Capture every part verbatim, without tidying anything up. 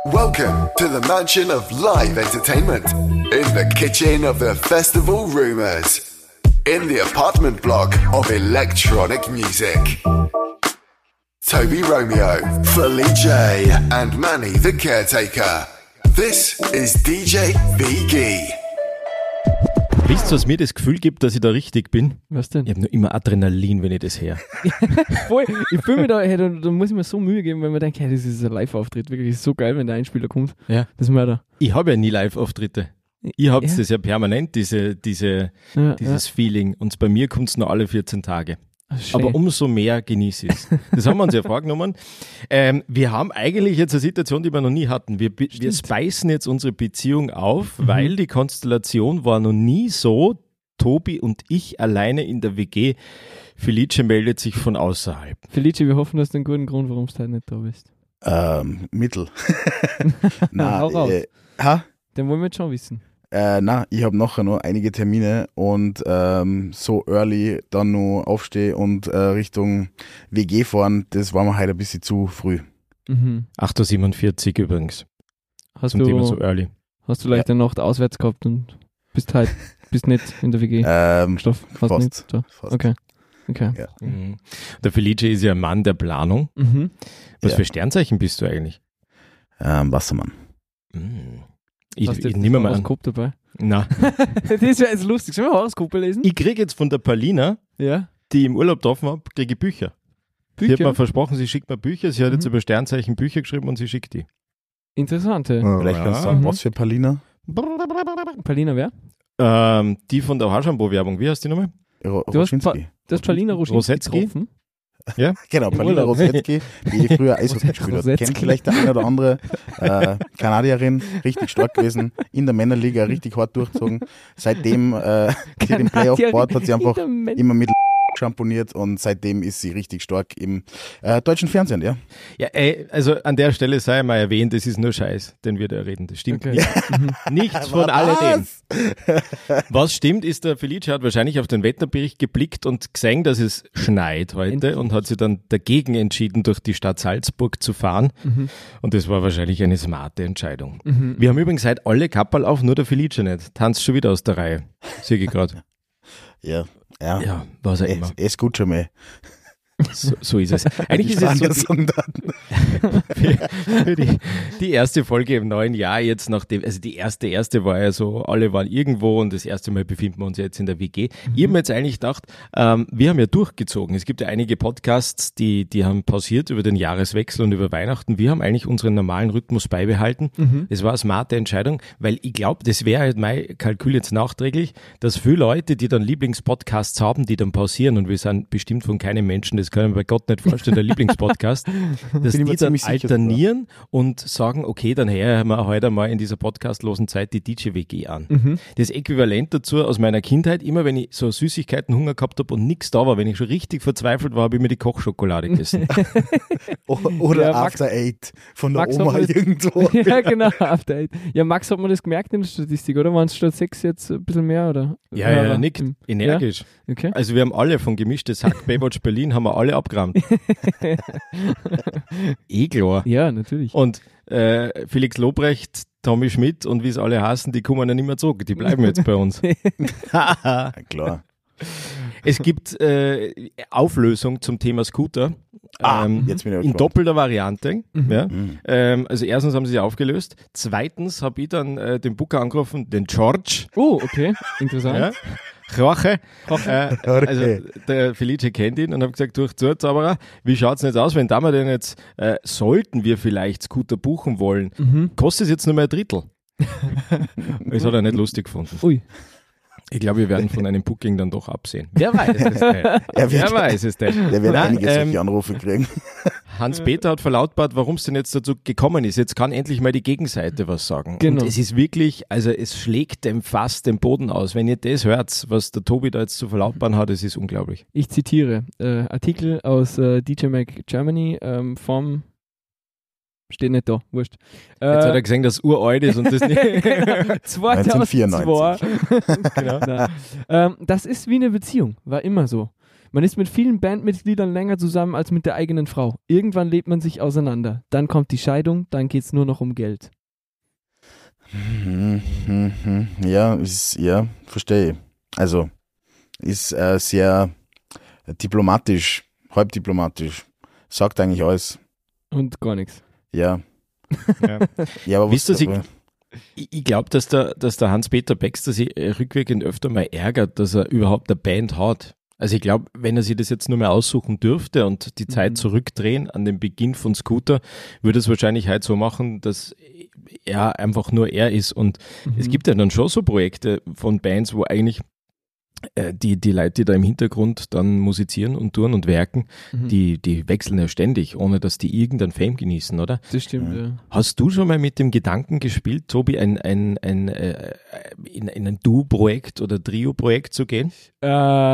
Welcome to the mansion of live entertainment, in the kitchen of the festival rumours, in the apartment block of electronic music. Toby Romeo, Felice, and Manny the Caretaker. This is D J V-G. Wisst ihr, was mir das Gefühl gibt, dass ich da richtig bin? Was denn? Ich habe nur immer Adrenalin, wenn ich das höre. Voll, ich fühle mich da, hey, da, da muss ich mir so Mühe geben, weil man denkt, hey, das ist ein Live-Auftritt, wirklich, das ist so geil, wenn der Einspieler kommt. Ja. Das ist Mörder. Ich habe ja nie Live-Auftritte. Ihr habt Ja. das ja permanent, diese, diese, Ja, dieses Feeling. Und bei mir kommt es nur alle vierzehn Tage. ja. Schön. Aber umso mehr genieße ich es. Das haben wir uns ja vorgenommen. Ähm, wir haben eigentlich jetzt eine Situation, die wir noch nie hatten. Wir, wir speisen jetzt unsere Beziehung auf, Mhm. weil die Konstellation war noch nie so, Tobi und ich alleine in der W G. Felice meldet sich von außerhalb. Felice, wir hoffen, du hast einen guten Grund, warum du heute nicht da bist. Ähm, Mittel. Hau raus. äh, ha? Den wollen wir jetzt schon wissen. Äh, na, ich habe nachher noch einige Termine und ähm, so early dann noch aufstehen und äh, Richtung W G fahren, das war mir heute ein bisschen zu früh. Mhm. acht Uhr siebenundvierzig übrigens. Hast, Zum Thema du, so early. hast du vielleicht eine Nacht auswärts gehabt und bist halt bist nicht in der W G? Ähm, Stoff, hast fast. nicht? So. fast. Okay. Okay. Ja. Mhm. Der Felice ist ja ein Mann der Planung. Mhm. Was Ja. für Sternzeichen bist du eigentlich? Ähm, Wassermann. Mhm. Ich, Hast du ich jetzt nehme das mal an. Horoskop dabei? Na, Das wäre jetzt lustig. Sollen wir Horoskope lesen? ich kriege jetzt von der Paulina, Ja. die ich im Urlaub getroffen habe, kriege ich Bücher. Sie hat Bücher? mir versprochen, sie schickt mir Bücher. Sie hat jetzt Mhm. über Sternzeichen Bücher geschrieben und sie schickt die. Interessante. Vielleicht kannst du sagen, Mhm. was für Palina? Palina wer? Ähm, die von der Haarschampo-Werbung, wie heißt die nochmal? Ro Du hast, Roschinski. Pa- du hast Palina Roschinski Rosetzky? getroffen. Genau, Palina Urlaub. Rosetzky, die früher Eishockey gespielt hat. Rosetzky. Kennt vielleicht der eine oder andere. Äh, Kanadierin, richtig stark gewesen, in der Männerliga richtig hart durchgezogen. Seitdem äh, sie den Playoff-Board hat sie einfach immer mit schamponiert und seitdem ist sie richtig stark im äh, deutschen Fernsehen, ja. Ja, ey, also an der Stelle sei mal erwähnt, das ist nur Scheiß, den wir da reden. Das stimmt Okay. nicht. Nichts von alledem. Was stimmt, ist, der Felice hat wahrscheinlich auf den Wetterbericht geblickt und gesehen, dass es schneit heute Endlich. und hat sich dann dagegen entschieden, durch die Stadt Salzburg zu fahren. Mhm. Und das war wahrscheinlich eine smarte Entscheidung. Mhm. Wir haben übrigens heute alle Kapperl auf, nur der Felice nicht. Tanzt schon wieder aus der Reihe. Sehe ich gerade. Ja, ja. Ja, was auch immer. Es, es gut schon mal. So, so ist es. Eigentlich ist es so, sagen dann. für, für die, die erste Folge im neuen Jahr jetzt nachdem, also die erste, erste war ja so, alle waren irgendwo und das erste Mal befinden wir uns jetzt in der W G. Ich habe mir jetzt eigentlich gedacht, ähm, wir haben ja durchgezogen. Es gibt ja einige Podcasts, die, die haben pausiert über den Jahreswechsel und über Weihnachten. Wir haben eigentlich unseren normalen Rhythmus beibehalten. Mhm. Das war eine smarte Entscheidung, weil ich glaube, das wäre halt mein Kalkül jetzt nachträglich, dass viele Leute, die dann Lieblingspodcasts haben, die dann pausieren und wir sind bestimmt von keinem Menschen, das können wir bei Gott nicht vorstellen, der Lieblingspodcast, dass Bin ich mir die dann ziemlich sicher alternieren und sagen, okay, dann hören wir heute mal in dieser podcastlosen Zeit die D J W G an. Mhm. Das Äquivalent dazu aus meiner Kindheit, immer wenn ich so Süßigkeiten Hunger gehabt habe und nichts da war, wenn ich schon richtig verzweifelt war, habe ich mir die Kochschokolade gegessen. O- Oder Ja, Max- After Eight von der Max hat Oma mal- irgendwo. Ja, genau. After Eight. Ja, Max, hat man das gemerkt in der Statistik, oder? Waren es statt sechs jetzt ein bisschen mehr, oder? Ja, ja, aber- nickt, Hm. energisch. Okay. Also wir haben alle von Gemischtes Hack, Baywatch Berlin, haben wir alle abgerammt. eh klar. Ja, natürlich. Und äh, Felix Lobrecht, Tommy Schmidt und wie es alle heißen, die kommen ja nicht mehr zurück. Die bleiben jetzt bei uns. Ja, klar. Es gibt äh, Auflösung zum Thema Scooter. Ah, ähm, jetzt bin ich in gespannt. doppelter Variante. Mhm. Ja. Mhm. Ähm, also erstens haben sie sie aufgelöst. Zweitens habe ich dann äh, den Booker angerufen, den George. Oh, okay. Interessant. Ja. Jorge. Jorge. Äh, Jorge. also der Felice kennt ihn und habe gesagt, durch Zauberer, wie schaut es denn jetzt aus, wenn da wir denn jetzt, äh, sollten wir vielleicht Scooter buchen wollen, Mhm. kostet es jetzt nur mehr ein Drittel. Das hat er nicht lustig gefunden. Ui. Ich glaube, wir werden von einem Booking dann doch absehen. Wer weiß es denn? Er Wer wird, weiß es denn? der wird Nein, einige ähm, solche Anrufe kriegen. Hans-Peter hat verlautbart, warum es denn jetzt dazu gekommen ist. Jetzt kann endlich mal die Gegenseite was sagen. Genau. Und es ist wirklich, also es schlägt dem Fass den Boden aus. Wenn ihr das hört, was der Tobi da jetzt zu verlautbaren hat, es ist unglaublich. Ich zitiere äh, Artikel aus äh, D J Mag Germany ähm, vom Steht nicht da, wurscht. Jetzt Äh, hat er gesehen, dass es uralt ist und das nicht. zweitausendzwei. neunzehnhundertvierundneunzig. genau. Nein. Ähm, das ist wie eine Beziehung, war immer so. Man ist mit vielen Bandmitgliedern länger zusammen als mit der eigenen Frau. Irgendwann lebt man sich auseinander. Dann kommt die Scheidung, dann geht's nur noch um Geld. Ja, ist, ja, verstehe. Also, ist äh, sehr diplomatisch, halb diplomatisch. Sagt eigentlich alles. Und gar nichts. Ja. Ja, ja aber Wisst was, ihr, ich, ich glaube, dass der, dass der Hans-Peter Baxter sich rückwirkend öfter mal ärgert, dass er überhaupt eine Band hat. Also ich glaube, wenn er sich das jetzt nur mehr aussuchen dürfte und die Zeit Mhm. zurückdrehen an den Beginn von Scooter, würde es wahrscheinlich halt so machen, dass er einfach nur er ist. Und Mhm. es gibt ja dann schon so Projekte von Bands, wo eigentlich äh, die, die Leute, die da im Hintergrund dann musizieren und touren und werken, Mhm. die, die wechseln ja ständig, ohne dass die irgendeinen Fame genießen, oder? Das stimmt, Ja. ja. Hast du schon mal mit dem Gedanken gespielt, Tobi, ein, ein, ein, äh, in, in ein Duo-Projekt oder Trio-Projekt zu gehen? Äh,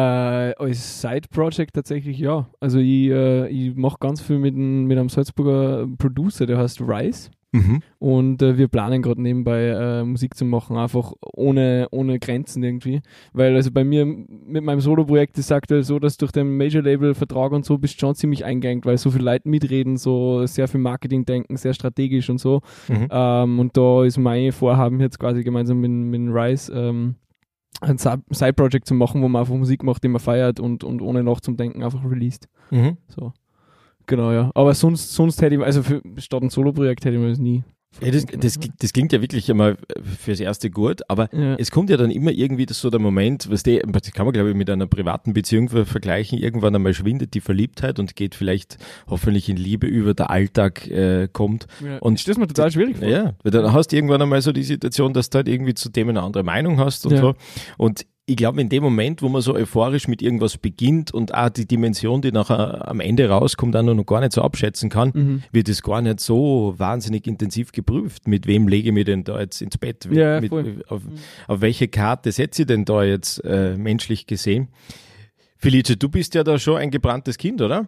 als Side-Project tatsächlich ja. Also ich, äh, ich mache ganz viel mit, einem- mit einem Salzburger Producer, der heißt Rice. Mhm. Und äh, wir planen gerade nebenbei äh, Musik zu machen, einfach ohne, ohne Grenzen irgendwie. Weil also bei mir mit meinem Solo-Projekt ist es aktuell so, dass durch den Major-Label-Vertrag und so bist du schon ziemlich eingeengt, weil so viele Leute mitreden, so sehr viel Marketing denken, sehr strategisch und so. Mhm. Ähm, und da ist mein Vorhaben jetzt quasi gemeinsam mit, mit Rice ähm, ein Side- Side-Project zu machen, wo man einfach Musik macht, die man feiert und, und ohne nachzudenken einfach released. Mhm. So. Genau, ja. Aber sonst, sonst hätte ich, also für, statt ein Solo-Projekt hätte ich mir das nie. Ja, das, das, das klingt ja wirklich einmal fürs Erste gut, aber Ja. es kommt ja dann immer irgendwie das so der Moment, was die, das kann man glaube ich mit einer privaten Beziehung ver- vergleichen, irgendwann einmal schwindet die Verliebtheit und geht vielleicht hoffentlich in Liebe über, der Alltag äh, kommt. Ja. Und ich stelle mir total schwierig vor. Ja, weil dann hast du irgendwann einmal so die Situation, dass du halt irgendwie zu Themen eine andere Meinung hast und Ja. so. Und ich glaube, in dem Moment, wo man so euphorisch mit irgendwas beginnt und auch die Dimension, die nachher am Ende rauskommt, auch noch gar nicht so abschätzen kann, Mhm. wird es gar nicht so wahnsinnig intensiv geprüft. Mit wem lege ich mich denn da jetzt ins Bett? Ja, mit, voll. auf, auf welche Karte setze ich denn da jetzt äh, menschlich gesehen? Felice, du bist ja da schon ein gebranntes Kind, oder?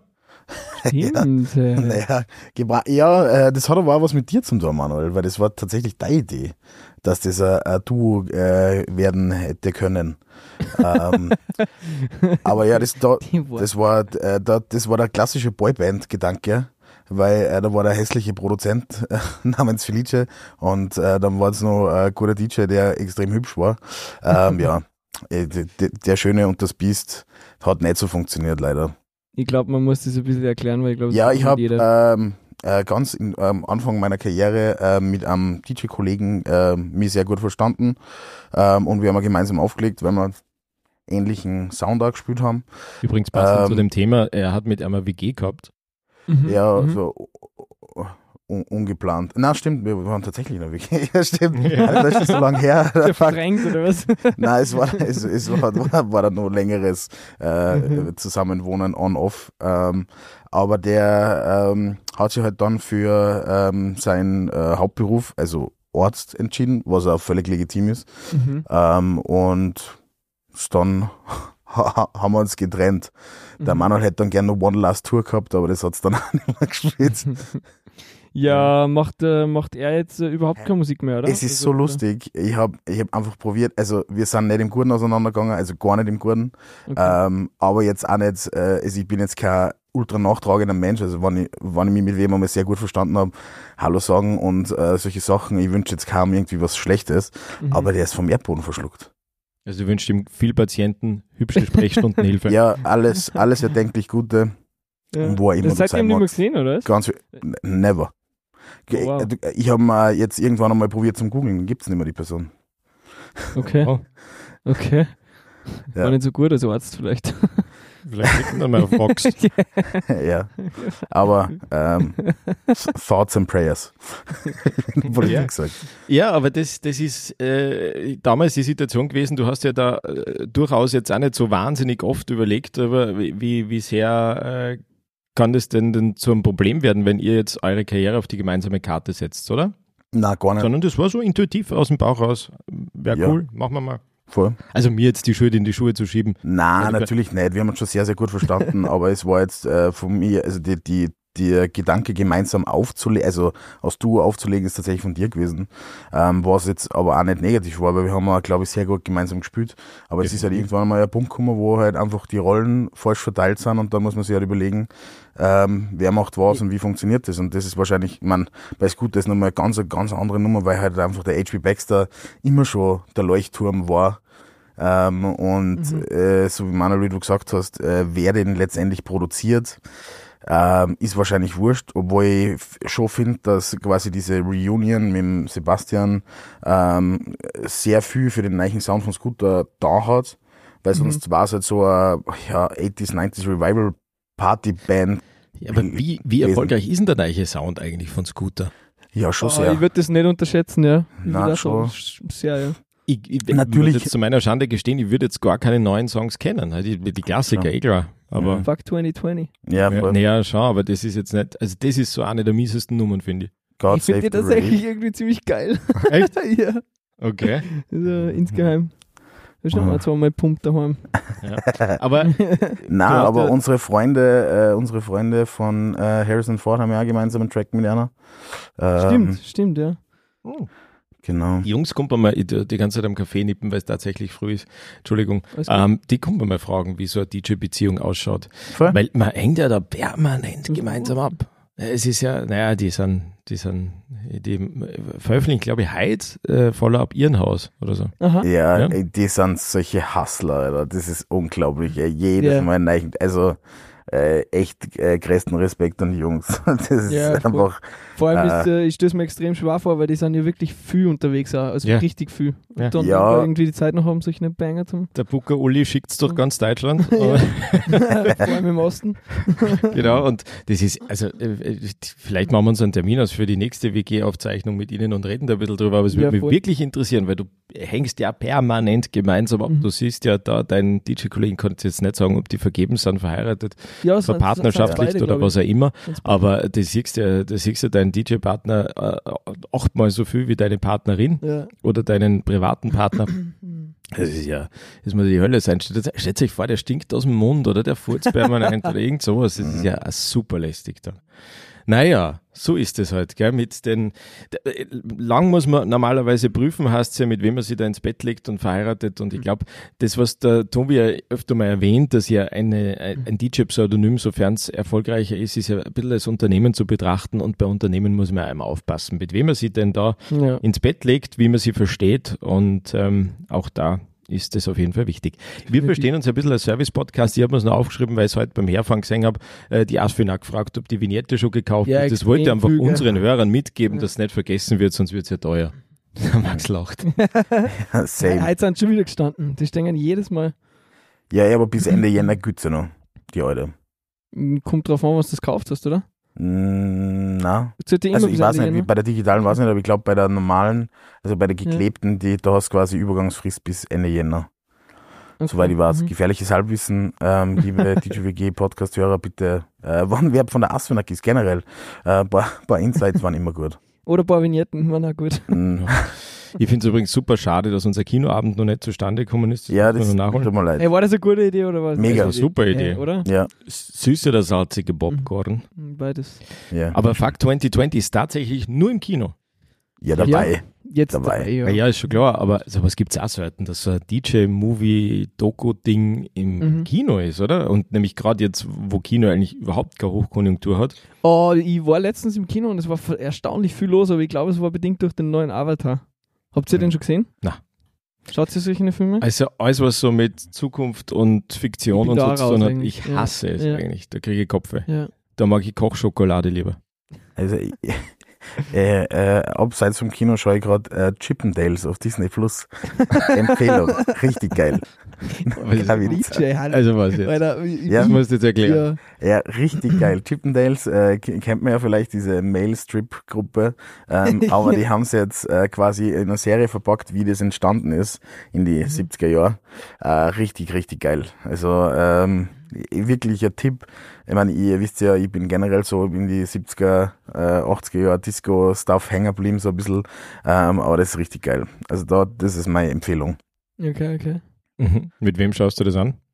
Stimmt. äh, Naja, gebra- ja, äh, das hat aber auch was mit dir zu tun, Manuel, weil das war tatsächlich deine Idee, dass das ein, ein Duo äh, werden hätte können. ähm, aber ja, das, da, Die Worte. das, war, äh, da, das war der klassische Boyband-Gedanke, weil äh, da war der hässliche Produzent äh, namens Felice und äh, dann war es noch ein guter D J, der extrem hübsch war. Ähm, ja, äh, d- d- der Schöne und das Biest hat nicht so funktioniert, leider. Ich glaube, man muss das ein bisschen erklären, weil ich glaube, Ja, das ich kann habe nicht jeder. ähm, äh, ganz am ähm, Anfang meiner Karriere äh, mit einem D J-Kollegen äh, mich sehr gut verstanden ähm, und wir haben gemeinsam aufgelegt, weil wir ähnlichen Sound auch gespielt haben. Übrigens passend Ähm, zu dem Thema, er hat mit einer W G gehabt. Mhm. Ja, mhm. so un ungeplant. Na, stimmt, wir waren tatsächlich in der W G. Ja, stimmt. Das ist schon so lange her. Der verdrängt oder was? Nein, es war, es, es war, war, war dann noch längeres äh, Mhm. Zusammenwohnen on-off. Ähm, aber der ähm, hat sich halt dann für ähm, seinen äh, Hauptberuf, also Arzt, entschieden, was auch völlig legitim ist. Mhm. Ähm, und dann ha haben wir uns getrennt. Der Mhm. Manuel hätte dann gerne noch One Last Tour gehabt, aber das hat es dann auch nicht mehr gespielt. Ja, macht, äh, macht er jetzt äh, überhaupt keine Musik mehr, oder? Es ist so Also, lustig. Ich habe ich hab einfach probiert, also wir sind nicht im Guten auseinandergegangen, also gar nicht im Guten. Okay. Ähm, aber jetzt auch nicht, äh, also ich bin jetzt kein ultra nachtragender Mensch, also wenn ich, wenn ich mich mit wem einmal sehr gut verstanden habe, Hallo sagen und äh, solche Sachen, ich wünsche jetzt kaum irgendwie was Schlechtes, Mhm. aber der ist vom Erdboden verschluckt. Also du wünschst ihm viel Patienten, hübsche Sprechstundenhilfe. Ja, alles, alles erdenklich Gute, ja. wo er immer Das noch seid ihr sein nicht mehr mag. gesehen, oder? was? Ganz, n- never. Oh, wow. Ich, ich habe mal jetzt irgendwann einmal probiert zum Googlen, gibt's nicht mehr die Person. Okay. Oh, Okay. Ja. War nicht so gut als Arzt vielleicht. vielleicht klicken wir mal auf Box. Ja, aber ähm, Thoughts and Prayers. Wurde Ja. ja. gesagt. Ja, aber das, das ist äh, damals die Situation gewesen, du hast ja da äh, durchaus jetzt auch nicht so wahnsinnig oft überlegt, aber wie, wie sehr äh, kann das denn, denn zu einem Problem werden, wenn ihr jetzt eure Karriere auf die gemeinsame Karte setzt, oder? Na, gar nicht. Sondern das war so intuitiv aus dem Bauch raus. Wäre Ja. cool, machen wir mal. Voll. Also mir jetzt die Schuld in die Schuhe zu schieben. Nein, Also, natürlich nicht. Wir haben uns schon sehr, sehr gut verstanden, aber es war jetzt äh, von mir, also die, die, der Gedanke gemeinsam aufzulegen, also als Duo aufzulegen, ist tatsächlich von dir gewesen, ähm, was jetzt aber auch nicht negativ war, weil wir haben auch, glaube ich, sehr gut gemeinsam gespielt, aber es ist halt irgendwann mal ein Punkt gekommen, wo halt einfach die Rollen falsch verteilt sind und da muss man sich halt überlegen, ähm, wer macht was und wie funktioniert das, und das ist wahrscheinlich, ich meine, bei Scoot ist nochmal eine ganz, ganz andere Nummer, weil halt einfach der H P Baxter immer schon der Leuchtturm war. Ähm, und mhm. äh, so wie Manuel, wie du gesagt hast, äh, wer den letztendlich produziert, ähm, ist wahrscheinlich wurscht, obwohl ich f- schon finde, dass quasi diese Reunion mit dem Sebastian ähm, sehr viel für den neuen Sound von Scooter da hat, weil sonst mhm. war es halt so eine ja, achtziger, neunziger Revival Party Band. Ja, aber wie, wie erfolgreich ist denn der neue Sound eigentlich von Scooter? Ja, schon oh, sehr. Ich würde das nicht unterschätzen, ja. Ich Nein, schon. So sehr, ja. Ich, ich, Natürlich. Ich muss jetzt zu meiner Schande gestehen, ich würde jetzt gar keine neuen Songs kennen. Die, die Klassiker, Ja. eh klar. Aber, Mhm. Fuck zwanzig zwanzig. Ja, ja, voll. naja, schon, aber das ist jetzt nicht, also das ist so eine der miesesten Nummern, finde ich. God Ich finde Save die the tatsächlich Rave. irgendwie ziemlich geil. Echt? Ja, Okay. also insgeheim. Da ist noch mal zweimal Pump daheim. Ja. Aber Nein, Du hast aber ja- unsere Freunde, äh, unsere Freunde von äh, Harrison Ford haben ja auch gemeinsam einen Track mit einer. Ähm, Stimmt, stimmt, ja. Genau. die Jungs kommen mal die, die ganze Zeit am Kaffee nippen, weil es tatsächlich früh ist. Entschuldigung. Alles gut. Ähm, die kommen mal fragen, wie so eine D J-Beziehung ausschaut. Voll. Weil man hängt ja da permanent gemeinsam ab. Es ist ja, naja, die sind, die sind, die veröffentlichen, glaube ich, heute äh, Follow-up Irrenhaus oder so. Aha. Ja, Ja. ey, die sind solche Hustler, Alter. Das ist unglaublich. Ey. Jedes Ja. Mal neu. Also äh, echt äh, größten Respekt an die Jungs. Das ist Ja, voll. einfach. Vor allem Äh. ist, äh, ich stelle es mir extrem schwer vor, weil die sind ja wirklich viel unterwegs auch, also Ja. richtig viel. Ja. Und dann Ja. irgendwie die Zeit noch haben, sich eine Banger zum, Der Booker Uli schickt es durch ganz Deutschland. vor allem im Osten. Genau, und das ist, also äh, vielleicht machen wir uns einen Termin aus für die nächste W G-Aufzeichnung mit Ihnen und reden da ein bisschen drüber, aber es würde Ja, mich voll. wirklich interessieren, weil du hängst ja permanent gemeinsam ab. Mhm. Du siehst ja da, deinen D J-Kollegen kannst jetzt nicht sagen, ob die vergeben sind, verheiratet, Ja, sind- verpartnerschaftlich sind beide, oder glaub was auch immer, ich. Sind beide. aber das siehst ja, das siehst ja deinen D J-Partner äh, achtmal so viel wie deine Partnerin Ja. oder deinen privaten Partner. Das ist ja, das muss die Hölle sein. Stellt, stellt euch vor, der stinkt aus dem Mund oder der furzt permanent oder irgend sowas. Das ist ja super lästig dann. Naja, so ist es halt, gell, mit den, d- lang muss man normalerweise prüfen, heißt es ja, mit wem man sich da ins Bett legt und verheiratet, und ich glaube, das, was der Tobi ja öfter mal erwähnt, dass ja eine, ein D J-Pseudonym, sofern es erfolgreicher ist, ist ja ein bisschen als Unternehmen zu betrachten, und bei Unternehmen muss man einmal aufpassen, mit wem man sich denn da Ja. ins Bett legt, wie man sie versteht, und ähm, auch da ist das auf jeden Fall wichtig. Wir verstehen uns ein bisschen als Service-Podcast. Ich habe mir es noch aufgeschrieben, weil ich es heute beim Herfahren gesehen habe, äh, die Asfina gefragt, ob die Vignette schon gekauft Ja, wird. Das wollte ich extrem einfach viel, gell? unseren Hörern mitgeben, Ja. dass es nicht vergessen wird, sonst wird es ja teuer. Max lacht. Same. Heute sind schon wieder gestanden. Die stehen jedes Mal. Ja, ja, aber bis Ende Jänner gibt's ja noch, die alte. Kommt drauf an, was du gekauft hast, oder? Mm, na. Sollte immer Also ich bis weiß Ende nicht, wie, Jänner. bei der digitalen weiß ich nicht, aber ich glaube bei der normalen, also bei der Ja. geklebten, die, da hast du quasi Übergangsfrist bis Ende Jänner. Okay. Soweit ich weiß. Mhm. Gefährliches Halbwissen, ähm, liebe D J W G-Podcast-Hörer, bitte, äh, wann wer von der Asphänak ist, generell, äh, ein paar, paar Insights waren immer gut. Oder ein paar Vignetten, waren auch gut. Mm, Ich finde es übrigens super schade, dass unser Kinoabend noch nicht zustande gekommen ist. ja, muss das man noch nachholen. tut mir leid. Ey, war das eine gute Idee oder was? Mega. Das war eine super Idee. Ja, oder? Ja, Süße oder salzige Popcorn. Beides. ja. Aber Fuck zwanzig zwanzig ist tatsächlich nur im Kino. Ja, dabei. Jetzt Dabei. dabei, Ja, ja. ja, ist schon klar, aber sowas gibt es auch selten, dass so ein D J-Movie-Doku-Ding im Mhm. Kino ist, oder? Und nämlich gerade jetzt, wo Kino eigentlich überhaupt keine Hochkonjunktur hat. Oh, ich war letztens im Kino und es war erstaunlich viel los, aber ich glaube, es war bedingt durch den neuen Avatar. Habt ihr den schon gesehen? Na. Schaut ihr solche Filme? Also alles, was so mit Zukunft und Fiktion Ich und bin so da zu raus tun hat, eigentlich. ich Ja. hasse es Ja. eigentlich. Da kriege ich Kopfweh. Ja. Da mag ich Kochschokolade lieber. Also, ich- äh, äh, abseits vom Kino schaue ich gerade äh, Chippendales auf Disney Plus. Empfehlung. Richtig geil. Was- Kein Witz. D J, Alter. Also was jetzt? Alter, ich, Ja. Das ich, musst du jetzt erklären. ja. Ja, richtig geil. Chippendales, äh, k- kennt man ja vielleicht, diese Mail-Strip-Gruppe, ähm, aber die haben es jetzt äh, quasi in einer Serie verpackt, wie das entstanden ist in die siebziger Jahre. Äh, richtig, richtig geil. Also ähm, wirklich ein Tipp. Ich meine, ihr wisst ja, ich bin generell so in die siebziger, äh, achtziger Jahre Disco-Stuff hängen geblieben, so ein bisschen, ähm, aber das ist richtig geil. Also da, das ist meine Empfehlung. Okay, okay. Mhm. Mit wem schaust du das an?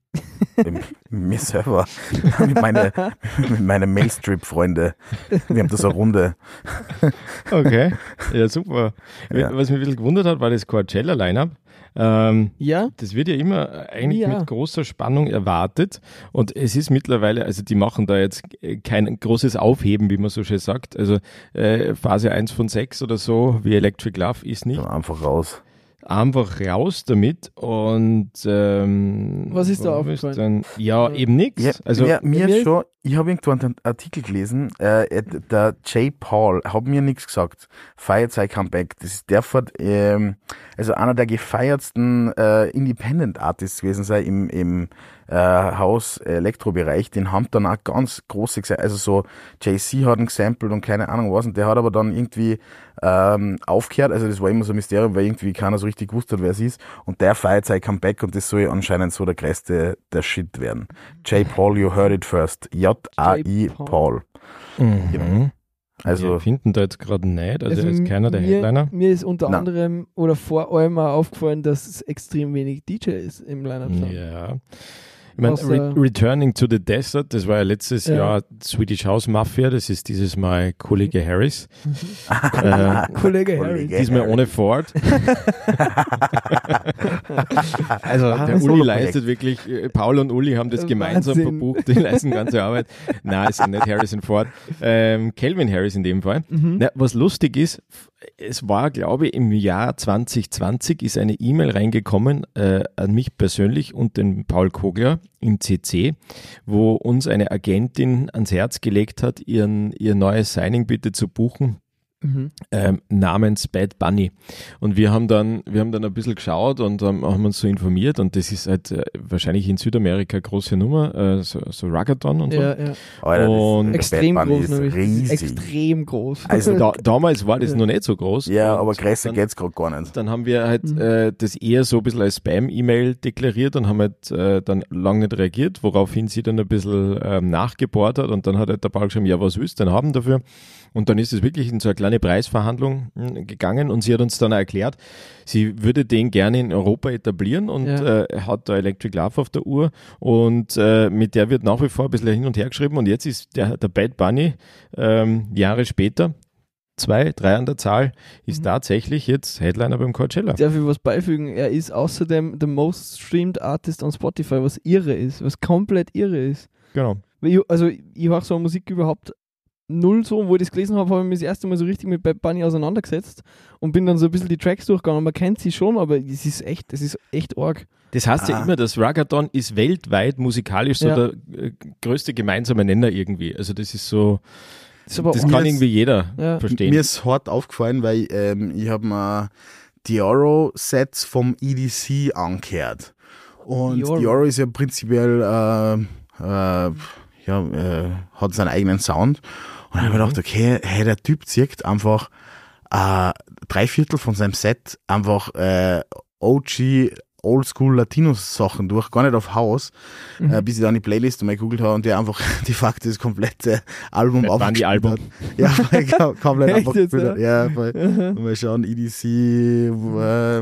Mir selber. mit meine, mit meinen Mailstrip-Freunde. Wir haben da so eine Runde. Okay, ja super. Ja. Was mich ein bisschen gewundert hat, war das Coachella-Line-Up. Ähm, Ja? Das wird ja immer eigentlich Ja. mit großer Spannung erwartet und es ist mittlerweile, also die machen da jetzt kein großes Aufheben, wie man so schön sagt. Also äh, Phase eins von sechs oder so, wie Electric Love ist nicht. Dann einfach raus. Einfach raus damit und ähm, Was ist da warum ist aufgefallen? dann, ja, eben nichts. Ja, Also mir, mir mir- ist schon, ich habe irgendwo einen Artikel gelesen, äh, der Jay Paul hat mir nichts gesagt. Feiert sein Comeback. Das ist der von, ähm, also einer der gefeiertsten äh, Independent Artists gewesen sei im, im äh, Haus-Elektro-Bereich. Den haben dann auch ganz große, gese- also so Jay-Z hat ihn gesampelt und keine Ahnung was, und der hat aber dann irgendwie ähm, aufgehört. Also das war immer so ein Mysterium, weil irgendwie keiner so richtig gewusst hat, wer es ist. Und der feiert sein Comeback und das soll anscheinend so der größte der Shit werden. Jay Paul, you heard it first. J A I Jay Paul. Paul. mhm. Genau. Also, wir finden da jetzt gerade nicht, also, er ist m- keiner der mir, Headliner. Mir ist unter Nein. anderem oder vor allem auch aufgefallen, dass es extrem wenig D Js im Line-Up sind. Ja. Ich meine, Außer- Re Returning to the Desert, das war ja letztes Ja. Jahr Swedish House Mafia, das ist dieses Mal Kollege Harris. äh, Kollege Harry. Kollege. diesmal ohne Ford. also Ah, der ein Uli Solo-Projekt. leistet wirklich, äh, Paul und Uli haben das gemeinsam Wahnsinn. verbucht, die leisten ganze Arbeit. Nein, es ist nicht Harrison Ford. Ähm, Calvin Harris in dem Fall. Mhm. Na, was lustig ist, es war, glaube ich, im Jahr zwanzig zwanzig ist eine E-Mail reingekommen äh, an mich persönlich und den Paul Kogler im C C, wo uns eine Agentin ans Herz gelegt hat, ihren, ihr neues Signing bitte zu buchen. Mhm. Ähm, namens Bad Bunny. Und wir haben dann, wir haben dann ein bisschen geschaut und ähm, haben uns so informiert, und das ist halt äh, wahrscheinlich in Südamerika eine große Nummer, äh, so, so Ruggathon und so. Ja, ja. Alter, Und der Extrem Bad Bunny groß, ist nämlich. riesig. Extrem groß. Also Da, damals war das noch nicht so groß. Ja, Und aber größer dann- geht's gerade gar nicht. Dann haben wir halt Mhm. äh, das eher so ein bisschen als Spam-E-Mail deklariert und haben halt äh, dann lange nicht reagiert, woraufhin sie dann ein bisschen ähm, nachgebohrt hat, und dann hat halt der Paul geschrieben, ja, was willst du denn haben dafür? Und dann ist es wirklich in so eine kleine Preisverhandlung mh, gegangen, und sie hat uns dann erklärt, sie würde den gerne in Europa etablieren und Ja. äh, hat da Electric Love auf der Uhr, und äh, mit der wird nach wie vor ein bisschen hin und her geschrieben, und jetzt ist der, der Bad Bunny ähm, Jahre später, zwei, drei an der Zahl, ist Mhm. tatsächlich jetzt Headliner beim Coachella. Darf ich was beifügen? Er ist außerdem der most streamed Artist on Spotify, was irre ist, was komplett irre ist. Genau. Weil ich, also ich höre so Musik überhaupt null so, und wo ich das gelesen habe, habe ich mich das erste Mal so richtig mit Bad Bunny auseinandergesetzt und bin dann so ein bisschen die Tracks durchgegangen. Man kennt sie schon, aber es ist echt, es ist echt arg. Das heißt ja Ah. immer, das Ruggathon ist weltweit musikalisch so Ja. der äh, größte gemeinsame Nenner irgendwie. Also das ist so, Das ist aber das arg. kann Mir ist- irgendwie jeder Ja. verstehen. Mir ist hart aufgefallen, weil ähm, ich habe mir Dioro-Sets vom E D C angehört. Und Dioro. Dioro ist ja prinzipiell, äh, äh, ja, äh, hat seinen eigenen Sound. Und dann habe ich mir gedacht, okay, hey, der Typ zieht einfach äh, drei Viertel von seinem Set einfach äh, O G Oldschool Latino-Sachen durch, gar nicht auf Haus, Mhm. äh, bis ich dann die Playlist mal gegoogelt habe und der einfach de facto das komplette Album Bad Bunny aufgespielt Album. hat. Ja, weil ich kom- komplett Echt einfach jetzt, gespielt hat. Ja, weil, mal schauen, E D C, äh,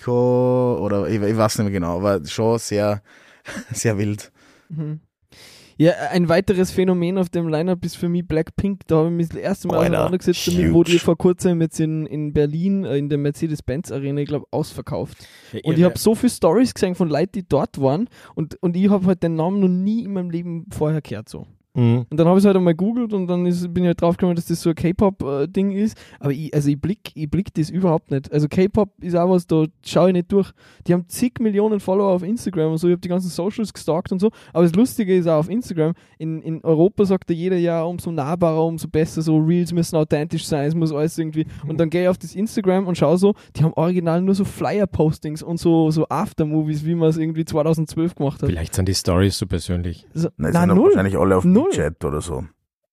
Mexiko oder ich, ich weiß nicht mehr genau, aber schon sehr, sehr wild. Mhm. Ja, ein weiteres Phänomen auf dem Line-Up ist für mich Blackpink. Da habe ich mich das erste Mal Alter, auseinandergesetzt damit, huge. wo die vor kurzem jetzt in, in Berlin äh, in der Mercedes-Benz-Arena, ich glaube, ausverkauft. Ja, Und ich habe so viele Stories gesehen von Leuten, die dort waren, und, und ich habe halt den Namen noch nie in meinem Leben vorher gehört so. Mhm. Und dann habe ich es halt einmal googelt, und dann ist, bin ich halt draufgekommen, dass das so ein K-Pop-Ding ist. Aber ich, also ich blick, ich blick das überhaupt nicht. Also K-Pop ist auch was, da schaue ich nicht durch. Die haben zig Millionen Follower auf Instagram und so. Ich habe die ganzen Socials gestalkt und so. Aber das Lustige ist auch auf Instagram, in, in Europa sagt ja jeder, ja, umso nahbarer, umso besser, so Reels müssen authentisch sein, es muss alles irgendwie. Und dann gehe ich auf das Instagram und schaue so, die haben original nur so Flyer-Postings und so, so Aftermovies, wie man es irgendwie zweitausendzwölf gemacht hat. Vielleicht sind die Stories so persönlich. So, Nein, nein, sind doch null. wahrscheinlich alle auf Null. Chat oder so.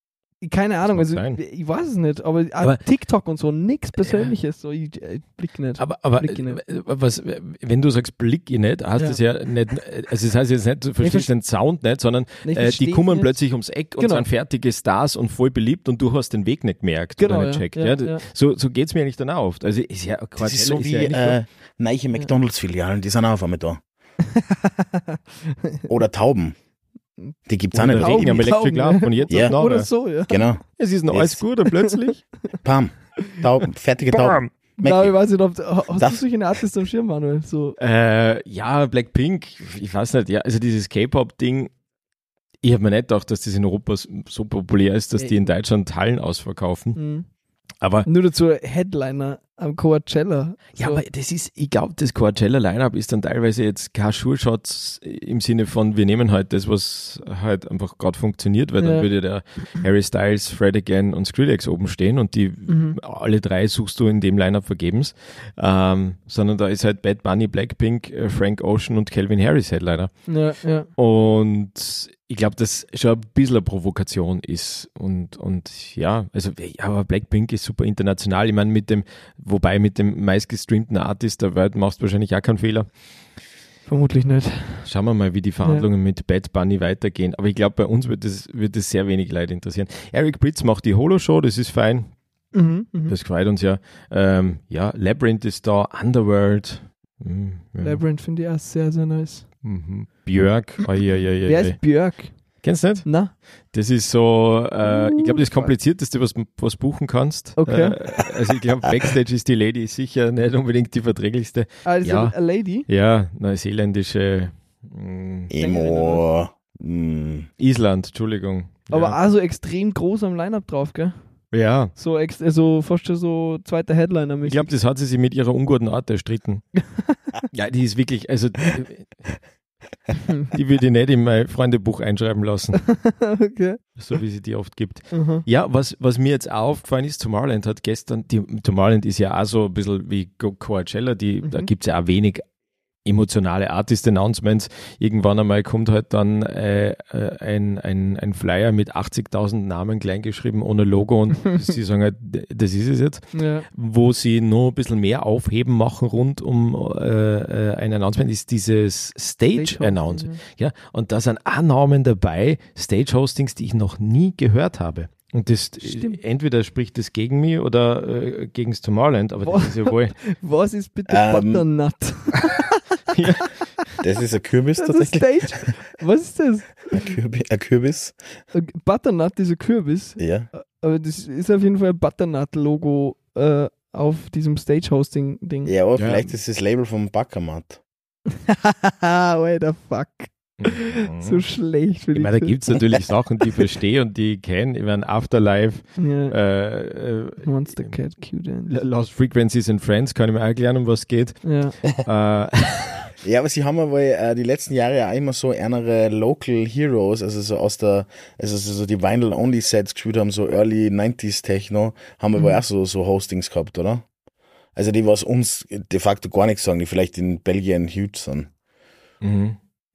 Keine Ahnung, Das also mag sein. ich weiß es nicht, aber, Aber- TikTok und so, nichts Persönliches, so, ich, ich blick nicht. Aber, aber Blick ich nicht. äh, was, wenn du sagst, blick ich nicht, heißt Ja. das ja nicht, also das heißt jetzt nicht, du verstehst verste- den Sound nicht, sondern Ich äh, die versteh kommen nicht. plötzlich ums Eck und Genau. sind fertige Stars und voll beliebt, und du hast den Weg nicht gemerkt Genau, oder nicht ja, checkt. ja, Ja, ja. So, so geht es mir eigentlich dann auch oft. Also ist ja, Das ist Coachella so wie ja eigentlich äh, neue McDonalds-Filialen, die sind auch auf einmal da. Oder Tauben. Die gibt es auch nicht. Regen am Electric Love von jetzt ja. auf nachher. Oder so, ja. Genau. Es ist noch alles gut und plötzlich. Pam. Tauben. Fertige Tauben. Na, ich weiß nicht, ob, hast das, du solche Artists am Schirm, Manuel? So. Äh, ja, Blackpink, ich weiß nicht, ja, also dieses K-Pop-Ding, ich habe mir nicht gedacht, dass das in Europa so populär ist, dass die in Deutschland Hallen ausverkaufen. Mhm. Aber nur dazu Headliner am Coachella. Ja, so. aber das ist, ich glaube, das Coachella-Line-Up ist dann teilweise jetzt kein Sure-Shots im Sinne von, wir nehmen halt das, was halt einfach gerade funktioniert, weil ja. dann würde der Harry Styles, Fred Again und Skrillex oben stehen und die mhm. alle drei suchst du in dem Line-Up vergebens, ähm, sondern da ist halt Bad Bunny, Blackpink, Frank Ocean und Calvin Harris Headliner. Ja, ja. Und ich glaube, dass schon ein bisschen eine Provokation ist und, und ja, also ja, aber Blackpink ist super international. Ich meine, mit dem, wobei mit dem meistgestreamten Artist der Welt machst du wahrscheinlich auch keinen Fehler. Vermutlich nicht. Schauen wir mal, wie die Verhandlungen ja. mit Bad Bunny weitergehen. Aber ich glaube, bei uns wird das, wird das sehr wenig Leute interessieren. Eric Prydz macht die Holo-Show, das ist fein. Mhm, mh. Das freut uns ja. Ähm, ja, Labyrinth ist da, Underworld. Mhm, ja. Labyrinth finde ich auch sehr, sehr nice. Mhm. Björk. Oh, ja, ja, ja, Wer ist Björk? Kennst du nicht? Na. Das ist so, äh, ich glaube, das Komplizierteste, was du was buchen kannst. Okay. Äh, also ich glaube, Backstage ist die Lady sicher nicht unbedingt die verträglichste. Ah, ist ja. eine Lady? Ja, neuseeländische mh, Emo. Mh. Island, Entschuldigung. Aber ja. auch so extrem groß am Line-Up drauf, gell? Ja. So, ex- also fast schon so zweiter Headliner. Ich glaube, das hat sie sich mit ihrer unguten Art erstritten. Ja, die ist wirklich, also die würde ich nicht in mein Freundebuch einschreiben lassen. Okay. So wie sie die oft gibt. Uh-huh. Ja, was, was mir jetzt auch aufgefallen ist, Tomorrowland hat gestern, die, Tomorrowland ist ja auch so ein bisschen wie Coachella, die, mhm. da gibt es ja auch wenig emotionale Artist-Announcements. Irgendwann einmal kommt halt dann äh, ein, ein, ein Flyer mit achtzigtausend Namen kleingeschrieben ohne Logo und sie sagen halt, das ist es jetzt. Ja. Wo sie noch ein bisschen mehr Aufheben machen rund um äh, ein Announcement, ist dieses Stage-Announcement. Ja. Ja, und da sind auch Namen dabei, Stage-Hostings, die ich noch nie gehört habe. Und das Stimmt. entweder spricht das gegen mich oder äh, gegen das Tomorrowland, aber was, das ist ja wohl. Was ist bitte ähm, Butternut? Ja. Das ist ein Kürbis das tatsächlich. Ist Stage. Was ist das? Ein, Kürbi, ein Kürbis. Butternut ist ein Kürbis. Ja. Aber das ist auf jeden Fall ein Butternut-Logo äh, auf diesem Stage-Hosting-Ding. Ja, aber ja. vielleicht ist das Label vom Backermat. What the fuck. So schlecht für die. Ich meine, da gibt es natürlich Sachen, die ich verstehe und die ich kenne. Ich meine, Afterlife, ja. äh, äh, Monster Cat, Cute End. Lost Frequencies and Friends, kann ich mir auch erklären, um was es geht. Ja. äh, ja, aber sie haben aber äh, die letzten Jahre ja auch immer so andere Local Heroes, also so aus der, also so die Vinyl-Only-Sets gespielt haben, so Early nineties Techno, haben wir mhm. aber auch so, so Hostings gehabt, oder? Also die, was uns de facto gar nichts sagen, die vielleicht in Belgien huge sind. Mhm.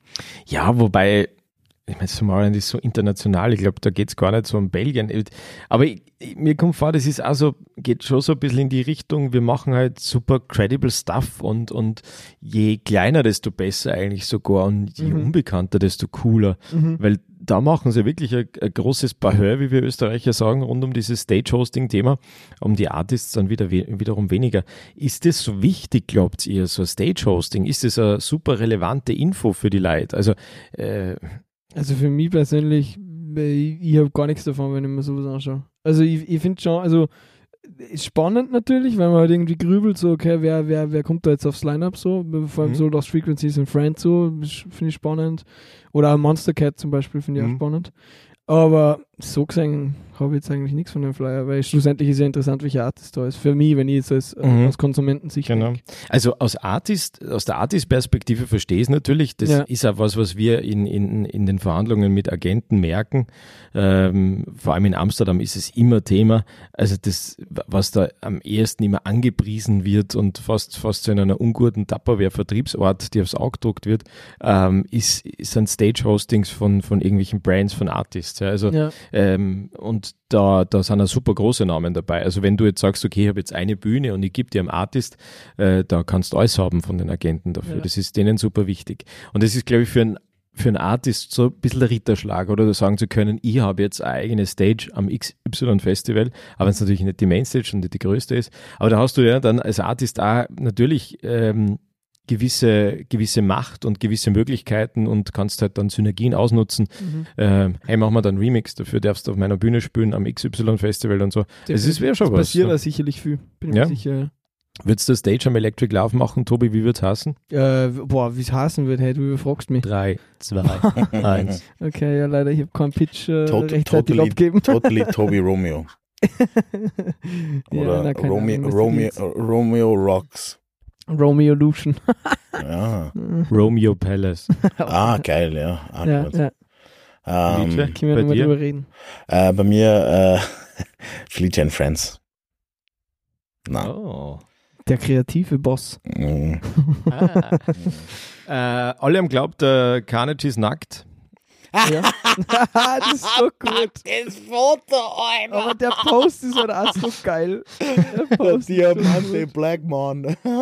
Ja, wobei, ich meine, Tomorrowland ist so international, ich glaube, da geht es gar nicht so um Belgien. Aber ich, ich, mir kommt vor, das ist auch so, geht schon so ein bisschen in die Richtung, wir machen halt super credible Stuff und, und je kleiner, desto besser eigentlich sogar und je mhm. unbekannter, desto cooler. Mhm. Weil da machen sie wirklich ein, ein großes Bahö, wie wir Österreicher sagen, rund um dieses Stage-Hosting-Thema, um die Artists dann wieder wiederum weniger. Ist das so wichtig, glaubt ihr, so Stage-Hosting? Ist das eine super relevante Info für die Leute? Also, äh, also für mich persönlich, ich, ich habe gar nichts davon, wenn ich mir sowas anschaue. Also ich, ich finde schon, also ist spannend natürlich, weil man halt irgendwie grübelt, so, okay, wer, wer, wer kommt da jetzt aufs Line-Up so, vor allem mhm. so Lost Frequencies and Friends so, finde ich spannend. Oder auch Monster Cat zum Beispiel finde ich mhm. auch spannend. Aber so gesehen habe ich jetzt eigentlich nichts von dem Flyer, weil schlussendlich ist ja interessant, welcher Artist da ist. Für mich, wenn ich jetzt als, mhm. aus Konsumentensicht genau. denke. Also aus Artist, aus der Artist-Perspektive verstehe ich es natürlich. Das ja. ist auch was, was wir in, in, in den Verhandlungen mit Agenten merken. Ähm, vor allem in Amsterdam ist es immer Thema. Also das, was da am ehesten immer angepriesen wird und fast, fast zu einer unguten Tupperware-Vertriebsort, die aufs Auge gedruckt wird, ähm, ist, sind Stage-Hostings von, von irgendwelchen Brands, von Artists. Ja. Also ja. ähm, und da, da sind auch super große Namen dabei. Also wenn du jetzt sagst, okay, ich habe jetzt eine Bühne und ich gebe dir einen Artist, äh, da kannst du alles haben von den Agenten dafür. Ja. Das ist denen super wichtig. Und das ist, glaube ich, für einen für einen Artist so ein bisschen der Ritterschlag, oder sagen zu können, ich habe jetzt eine eigene Stage am X Y-Festival, aber wenn es natürlich nicht die Mainstage und nicht die größte ist. Aber da hast du ja dann als Artist auch natürlich ähm, gewisse, gewisse Macht und gewisse Möglichkeiten und kannst halt dann Synergien ausnutzen. Mhm. Äh, hey, machen wir dann einen Remix, dafür darfst du auf meiner Bühne spielen am X Y-Festival und so. Das ist wäre schon was. Passiert da sicherlich viel, bin ich ja. mir sicher. Würdest du Stage am Electric Love machen, Tobi? Wie wird's heißen? Äh, boah, wie es heißen wird, hey, du fragst mich. Drei, zwei, eins. Okay, ja, leider, ich habe keinen Pitch äh, Tot, rechtzeitig totally, abgeben. Totally Tobi Romeo. Oder ja, na, Romeo, Ahnung, Romeo, Romeo Rocks. Romeo Lution. Ja. Romeo Palace. Ah, geil, ja. Ah, ja, ja. Ähm, Können wir nochmal drüber reden? Äh, bei mir äh, Felicia and Friends. Na. Oh. Der kreative Boss. Mhm. Ah. äh, alle haben geglaubt, der Carnage ist nackt. Ja. Das ist so gut. Das Foto, Alter. Aber der Post ist halt auch so geil. Der Post Die haben den Black Man.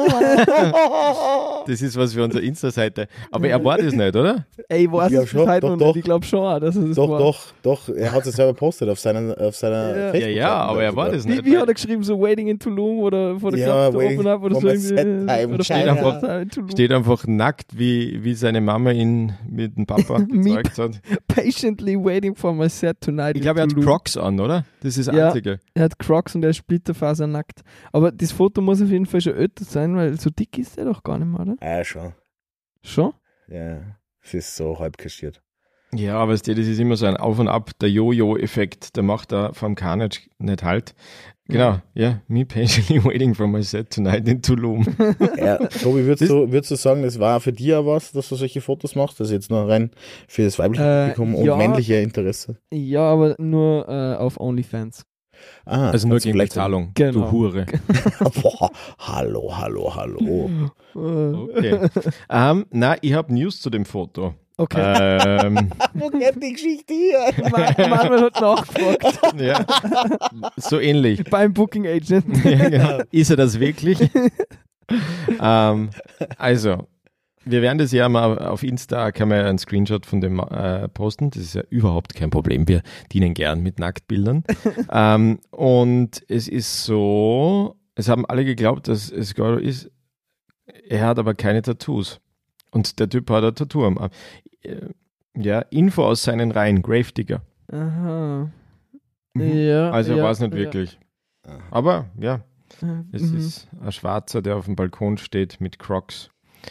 Das ist was für unsere Insta-Seite. Aber er war das nicht, oder? Ey, war Ich glaub es schon, heute doch, noch nicht. doch. Ich glaube schon auch, dass er das Doch, war. doch, doch. Er hat es selber postet auf seiner, auf seiner Ja. Facebook-Seite. Ja, ja, aber er war das Wie, nicht. wie hat er geschrieben, so Waiting in Tulum oder vor der Ja, Club to Waiting Open Up oder for so? my irgendwie, set time oder Steht vor der einfach- Club in Tulum. Steht einfach nackt, wie, wie seine Mama ihn mit dem Papa Meep. gezeigt hat. Patiently waiting for my set tonight. Ich glaube, er in hat Tulum. Crocs an, oder? Das ist das Ja. Einzige. Er hat Crocs und er ist splitterfasernackt. Aber das Foto muss auf jeden Fall schon älter sein, weil so dick ist er doch gar nicht mehr, oder? Ja, schon. Schon? Ja, es ist so halb kaschiert. Ja, aber das ist immer so ein Auf und Ab, der Jojo-Effekt, der macht da vom Carnage nicht halt. Genau, ja, me patiently waiting for my set tonight in Tulum. Ja, Tobi, würdest du, würdest du sagen, das war für dich auch was, dass du solche Fotos machst? Das ist jetzt nur rein für das weibliche Äh, Publikum und ja. männliche Interesse? Ja, aber nur äh, auf OnlyFans. Ah, Also nur kannst du gegen vielleicht Bezahlung, Genau. du Hure. Boah, hallo, hallo, hallo. Äh, Okay. ähm, na, ich habe News zu dem Foto. Okay. Ähm, Wo geht die Geschichte hier? Ma- Manuel hat nachgefragt ja, so ähnlich. beim Booking Agent. Ja, genau. Ist er das wirklich? ähm, also, wir werden das ja mal auf Insta, kann man ja einen Screenshot von dem äh, posten. Das ist ja überhaupt kein Problem. Wir dienen gern mit Nacktbildern. ähm, und es ist so, es haben alle geglaubt, dass es Goro ist. Er hat aber keine Tattoos. Und der Typ hat ein Tattoo am Arm. Äh, Ja, Info aus seinen Reihen, Gravedigger. Aha. Mhm. Ja, Also ja, war es nicht ja. wirklich. Aber ja, es Mhm. ist ein Schwarzer, der auf dem Balkon steht mit Crocs.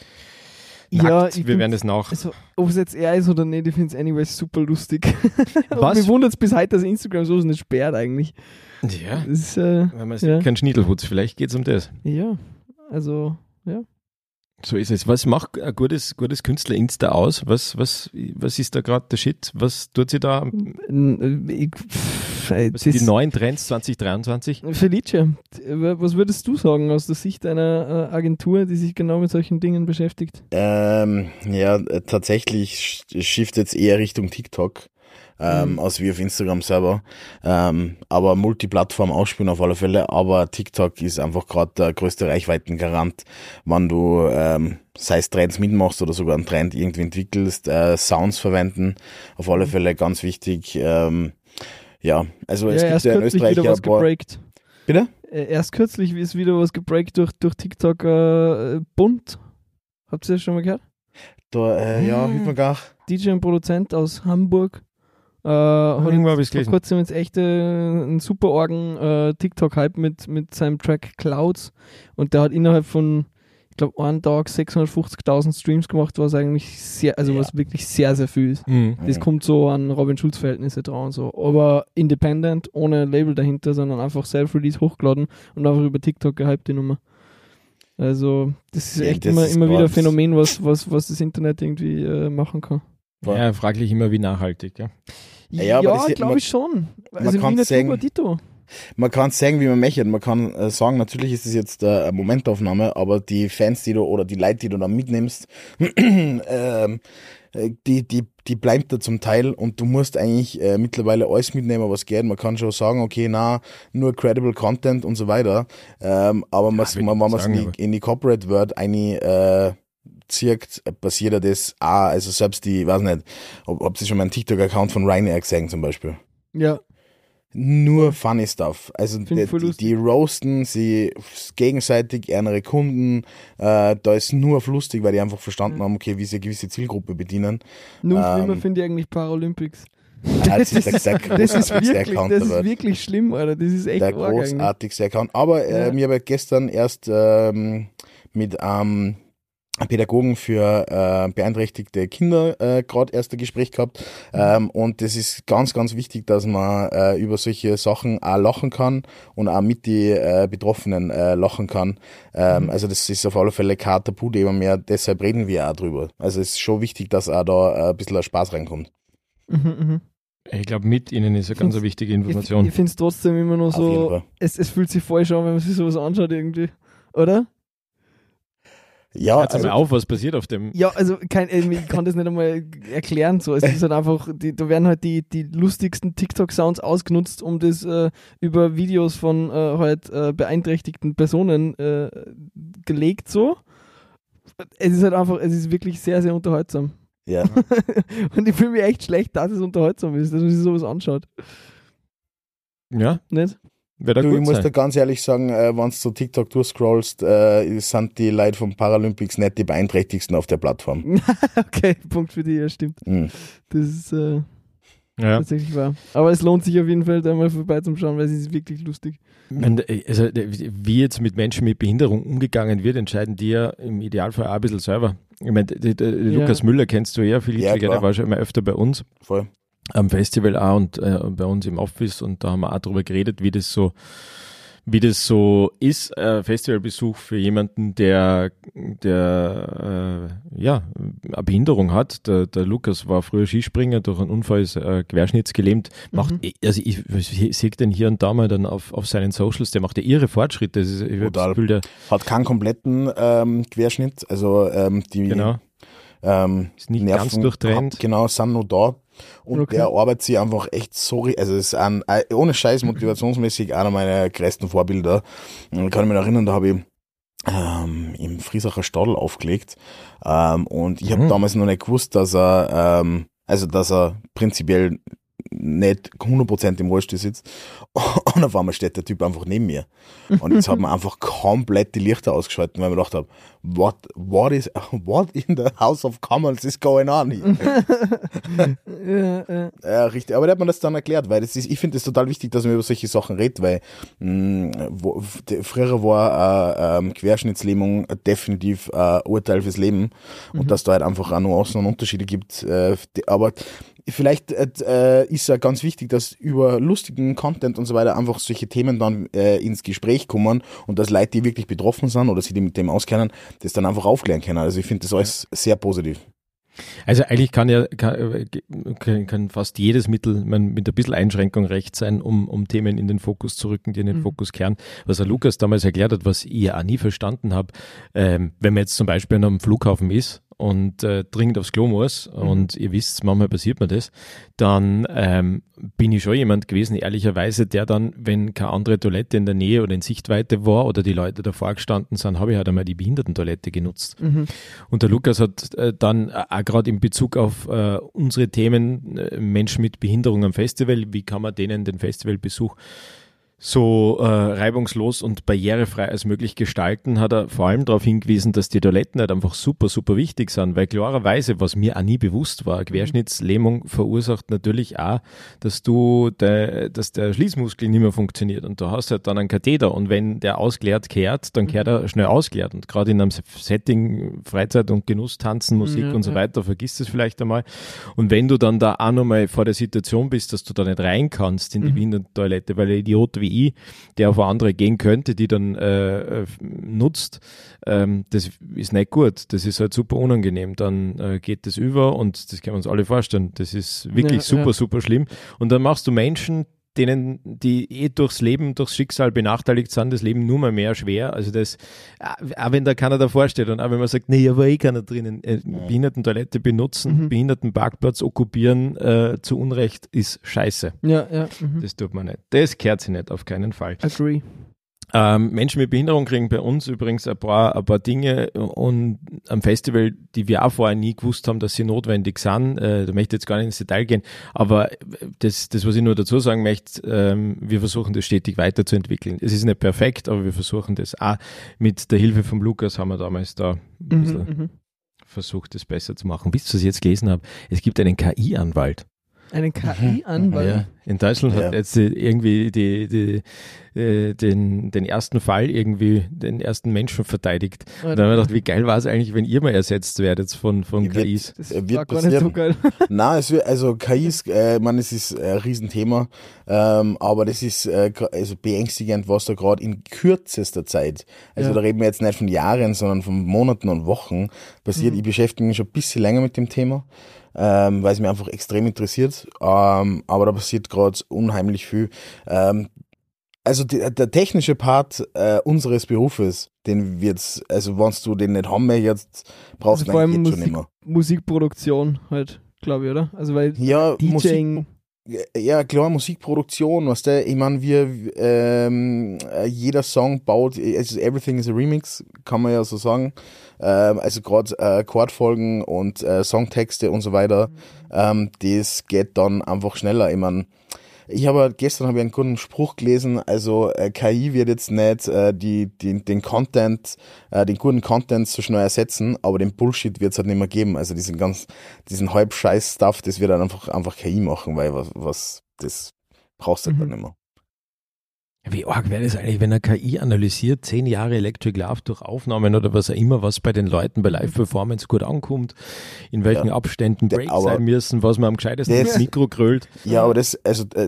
Nackt. Ja, ich Wir find- werden es nach. Also, ob es jetzt er ist oder nicht, ich finde es anyway super lustig. Was? Mir wundert es bis heute, dass Instagram so nicht sperrt eigentlich. Ja, Das ist, äh, wenn man sieht, ja. kein Schniedelhutz, vielleicht geht es um das. ja, also, ja. So ist es. Was macht ein gutes, gutes Künstler-Insta aus? Was, was, was ist da gerade der Shit? Was tut sie da? N- Ich, pff, ey, Was sind die das- neuen Trends zwanzig dreiundzwanzig? Felicia, was würdest du sagen aus der Sicht einer äh, Agentur, die sich genau mit solchen Dingen beschäftigt? Ähm, ja, äh, tatsächlich sch- shift jetzt eher Richtung TikTok, ähm, Mhm. als wie auf Instagram selber. Ähm, aber Multiplattform ausspielen auf alle Fälle. Aber TikTok ist einfach gerade der größte Reichweitengarant, wenn du, ähm, sei es Trends mitmachst oder sogar einen Trend irgendwie entwickelst, äh, Sounds verwenden, auf alle Fälle ganz wichtig. Ähm, ja, also es ja, gibt erst ja in kürzlich Österreich wieder ja was ein paar... gebreakt. Bitte? Äh, erst kürzlich ist wieder was gebreakt durch, durch TikTok äh, bunt. Habt ihr das schon mal gehört? Da, äh, ja, Hm. Hüpfengach. D J und Produzent aus Hamburg. Äh, hat irgendwo hab jetzt ich's vor gelesen. kurzem jetzt echt äh, einen super Orgen äh, TikTok-Hype mit, mit seinem Track Clouds und der hat innerhalb von, ich glaube, einen Tag sechshundertfünfzigtausend Streams gemacht, was eigentlich sehr, also Ja. was wirklich sehr, sehr viel ist. Mhm. Das kommt so an Robin Schulz Verhältnisse dran und so. Aber independent, ohne Label dahinter, sondern einfach Self-Release hochgeladen und einfach über TikTok gehypt die Nummer. Also, das ist Ja, echt das immer, ist immer wieder ein grad- Phänomen, was, was, was das Internet irgendwie äh, machen kann. Ja, fraglich immer, wie nachhaltig. Ja. Ja, Ja, aber das ist- glaube man- ich schon. Also man wie kann's nicht sagen- über Dito. Man kann es sagen, wie man möchte. Man kann äh, sagen, natürlich ist es jetzt äh, eine Momentaufnahme, aber die Fans, die du oder die Leute, die du da mitnimmst, ähm, äh, die, die, die bleibt da zum Teil und du musst eigentlich äh, mittlerweile alles mitnehmen, was geht. Man kann schon sagen, okay, na, nur credible Content und so weiter. Ähm, aber man, will man, ich wenn man es sagen, in, aber- die- in die Corporate World eine äh, zirkt, passiert ja das auch. Also selbst die, ich weiß nicht, ob, ob sie schon mal einen TikTok-Account von Ryanair gesehen zum Beispiel. Ja. Nur funny stuff. Also Find die, voll die, lustig. die roasten sie gegenseitig, ihre Kunden. Äh, da ist nur auf lustig, weil die einfach verstanden Mhm. haben, okay, wie sie eine gewisse Zielgruppe bedienen. Nur Ähm, schlimmer finde ich eigentlich Paralympics. Ja, das ist der sehr Das ist großartigste wirklich, Account das der ist Welt. wirklich schlimm, Alter. Das ist echt Der arg eigentlich. großartigste Account. Aber äh, Ja. mir habe gestern erst ähm, mit ähm, einem Pädagogen für äh, beeinträchtigte Kinder äh, gerade erst ein Gespräch gehabt. Ähm, und das ist ganz, ganz wichtig, dass man äh, über solche Sachen auch lachen kann und auch mit die äh, Betroffenen äh, lachen kann. Ähm, Mhm. Also das ist auf alle Fälle kein Tabuthema mehr, deshalb reden wir auch drüber. Also es ist schon wichtig, dass auch da äh, ein bisschen ein Spaß reinkommt. Mhm, mhm. Ich glaube, mit ihnen ist eine ganz eine wichtige Ich, Information. ich finde es trotzdem immer noch Auf jeden so, Fall. es, es fühlt sich falsch an, wenn man sich sowas anschaut irgendwie. Oder? Ja, Jetzt also, mal auf, was passiert auf dem. Ja, also kein, ich kann das nicht einmal erklären. So. Es ist halt einfach, die, da werden halt die, die lustigsten TikTok-Sounds ausgenutzt, um das äh, über Videos von äh, halt äh, beeinträchtigten Personen äh, gelegt so. Es ist halt einfach, es ist wirklich sehr, sehr unterhaltsam. ja. Und ich fühle mich echt schlecht, dass es unterhaltsam ist, dass man sich sowas anschaut. Ja, Nicht? wird da Du, ich gut muss dir sein. ganz ehrlich sagen, äh, wenn du so TikTok durchscrollst, äh, sind die Leute vom Paralympics nicht die beeinträchtigsten auf der Plattform. Okay, Punkt für dich, ja stimmt. Mhm. Das ist äh, Ja. tatsächlich wahr. Aber es lohnt sich auf jeden Fall, da mal vorbeizuschauen, weil es ist wirklich lustig. Und, äh, also, wie jetzt mit Menschen mit Behinderung umgegangen wird, entscheiden die ja im Idealfall auch ein bisschen selber. Ich meine, der, der Ja. Lukas Müller kennst du ja, Philipp Ja, Schläger, der klar. war schon immer öfter bei uns Voll. am Festival auch und äh, bei uns im Office und da haben wir auch drüber geredet, wie das so wie das so ist, äh, Festivalbesuch für jemanden, der, der äh, ja, eine Behinderung hat. Der, der Lukas war früher Skispringer, durch einen Unfall ist äh, querschnittsgelähmt. Macht, also ich, ich sehe den hier und da mal dann auf, auf seinen Socials, der macht ja irre Fortschritte. Das ist, ich hab das Total. Gefühl, der, Hat keinen kompletten ähm, Querschnitt, also ähm, die genau, ähm, ist nicht Nerven ganz durchtrennt. hab- Genau, sind noch da. Und Okay. der arbeitet sich einfach echt so, ri- also es ist ein, ein, ohne Scheiß motivationsmäßig einer meiner größten Vorbilder. Und ich kann mich noch erinnern, da habe ich ähm, im Friesacher Stadl aufgelegt ähm, und ich habe Mhm. damals noch nicht gewusst, dass er, ähm, also dass er prinzipiell nicht hundert Prozent im Rollstuhl sitzt und auf einmal steht der Typ einfach neben mir. Und jetzt hat man einfach komplett die Lichter ausgeschaltet, weil ich mir gedacht habe, what, what is, what in the House of Commons is going on here? Ja, äh, Ja, richtig. Aber der hat mir das dann erklärt, weil das ist, ich finde es total wichtig, dass man über solche Sachen redet, weil mh, wo, de, früher war äh, ähm, Querschnittslähmung definitiv ein äh, Urteil fürs Leben und dass da halt einfach auch Nuancen und Unterschiede gibt. Äh, die, aber vielleicht äh, ist ja ganz wichtig, dass über lustigen Content und so weiter einfach solche Themen dann äh, ins Gespräch kommen und dass Leute, die wirklich betroffen sind oder sich die mit dem auskennen, das dann einfach aufklären können. Also ich finde das alles sehr positiv. Also eigentlich kann ja kann, kann, kann fast jedes Mittel man, mit ein bisschen Einschränkung recht sein, um, um Themen in den Fokus zu rücken, die in den Mhm. Fokus kehren. Was der Lukas damals erklärt hat, was ich ja auch nie verstanden habe, ähm, wenn man jetzt zum Beispiel an einem Flughafen ist und äh, dringend aufs Klo muss Mhm. und ihr wisst, manchmal passiert mir das, dann ähm, bin ich schon jemand gewesen, ehrlicherweise, der dann, wenn keine andere Toilette in der Nähe oder in Sichtweite war oder die Leute davor gestanden sind, habe ich halt einmal die Behindertentoilette genutzt. mhm. Und der Lukas hat äh, dann äh, auch gerade in Bezug auf äh, unsere Themen äh, Menschen mit Behinderung am Festival, wie kann man denen den Festivalbesuch so äh, reibungslos und barrierefrei als möglich gestalten, hat er vor allem darauf hingewiesen, dass die Toiletten halt einfach super, super wichtig sind, weil klarerweise, was mir auch nie bewusst war, Querschnittslähmung verursacht natürlich auch, dass du, de, dass der Schließmuskel nicht mehr funktioniert und du hast halt dann einen Katheter und wenn der ausgeleert kehrt, dann kehrt er schnell ausgeleert und gerade in einem Setting Freizeit und Genuss, Tanzen, Musik Ja, und so ja. weiter, vergisst es vielleicht einmal und wenn du dann da auch nochmal vor der Situation bist, dass du da nicht rein kannst in die Mhm. Behindertentoilette, weil ein Idiot wie ich, der auf eine andere gehen könnte, die dann äh, äh, nutzt, ähm, das ist nicht gut. Das ist halt super unangenehm. Dann äh, geht das über und das können wir uns alle vorstellen. Das ist wirklich Ja, super, ja. super schlimm. Und dann machst du Menschen, denen, die eh durchs Leben, durchs Schicksal benachteiligt sind, das Leben nur mal mehr schwer. Also das, auch wenn da keiner davor steht und auch wenn man sagt, nee, aber eh keiner drinnen, äh, Behindertentoilette benutzen, Mhm. Behindertenparkplatz okkupieren, äh, zu Unrecht ist scheiße. Ja, ja. Mhm. Das tut man nicht. Das kehrt sich nicht, auf keinen Fall. Agree. Ähm, Menschen mit Behinderung kriegen bei uns übrigens ein paar, ein paar Dinge und am Festival, die wir auch vorher nie gewusst haben, dass sie notwendig sind. Äh, da möchte ich jetzt gar nicht ins Detail gehen, aber das, das was ich nur dazu sagen möchte, ähm, wir versuchen das stetig weiterzuentwickeln. Es ist nicht perfekt, aber wir versuchen das auch. Mit der Hilfe von Lukas haben wir damals da ein bisschen mhm, versucht, das besser zu machen. Wisst ihr, was ich jetzt gelesen habe? Es gibt einen K I-Anwalt. Einen K I-Anwalt? Ja, in Deutschland ja. hat jetzt irgendwie die, die, äh, den, den ersten Fall irgendwie, den ersten Menschen verteidigt. Oh, und dann haben wir gedacht, wie geil war es eigentlich, wenn ihr mal ersetzt werdet von, von wird, K Is? Das wird war gar nicht so geil. Nein, es wird, also K Is, äh, ich meine, es ist ein Riesenthema, ähm, aber das ist äh, also beängstigend, was da gerade in kürzester Zeit, also ja. da reden wir jetzt nicht von Jahren, sondern von Monaten und Wochen passiert. Mhm. Ich beschäftige mich schon ein bisschen länger mit dem Thema. Ähm, weil es mich einfach extrem interessiert, ähm, aber da passiert gerade unheimlich viel. Ähm, also die, der technische Part äh, unseres Berufes, den wird's, also wenn du den nicht haben möchtest, brauchst also du eigentlich jetzt Musik, schon immer. Musikproduktion halt, glaube ich, oder? Also weil ja, DJing... Musik, ja, klar, Musikproduktion, weißt du, ich meine, wir, ähm, jeder Song baut, also everything is a remix, kann man ja so sagen, ähm, also gerade äh, Chordfolgen und äh, Songtexte und so weiter, mhm. ähm, das geht dann einfach schneller, ich meine, ich habe gestern habe ich einen guten Spruch gelesen, also äh, K I wird jetzt nicht äh, die, die, den Content, äh, den guten Content so schnell ersetzen, aber den Bullshit wird es halt nicht mehr geben. Also diesen ganz, diesen halb scheiß Stuff, das wird dann einfach, einfach K I machen, weil was, was das brauchst du halt mhm. dann nicht mehr. Wie arg wäre das eigentlich, wenn eine K I analysiert, zehn Jahre Electric Love durch Aufnahmen oder was auch immer, was bei den Leuten bei Live-Performance gut ankommt, in welchen ja. Abständen Breaks aber sein müssen, was man am gescheitesten ins Mikro grölt. Ja, aber das, also äh,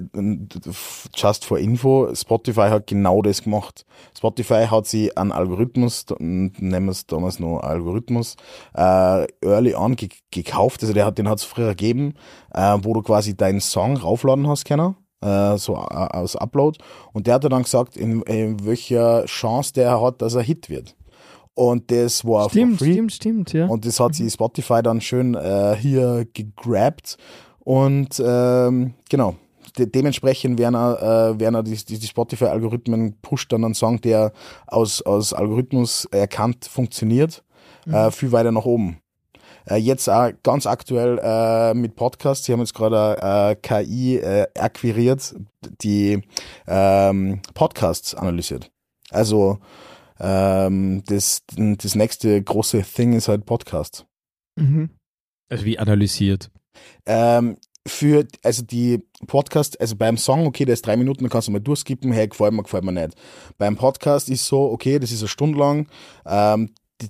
just for info, Spotify hat genau das gemacht. Spotify hat sie einen Algorithmus, nennen wir es damals noch Algorithmus, äh, early on ge- gekauft, also der hat, den hat es früher gegeben, äh, wo du quasi deinen Song raufladen hast können. So aus Upload, und der hat dann gesagt, in, in welcher Chance der hat, dass er Hit wird. Und das war stimmt, for free. Stimmt, stimmt, ja. Und das hat mhm. sich Spotify dann schön äh, hier gegrabt. Und ähm, genau, De- dementsprechend werden er, äh, werden er die, die, die Spotify-Algorithmen pusht dann einen Song, der aus, aus Algorithmus erkannt funktioniert, mhm. äh, viel weiter nach oben. Äh, jetzt auch ganz aktuell äh, mit Podcasts. Sie haben jetzt gerade äh, K I äh, akquiriert, die ähm, Podcasts analysiert. Also ähm, das, das nächste große Thing ist halt Podcast. Mhm. Also wie analysiert? Ähm, für, also die Podcast, also beim Song, okay, der ist drei Minuten, dann kannst du mal durchskippen, hey, gefällt mir, gefällt mir nicht. Beim Podcast ist so, okay, das ist eine Stunde lang, ähm,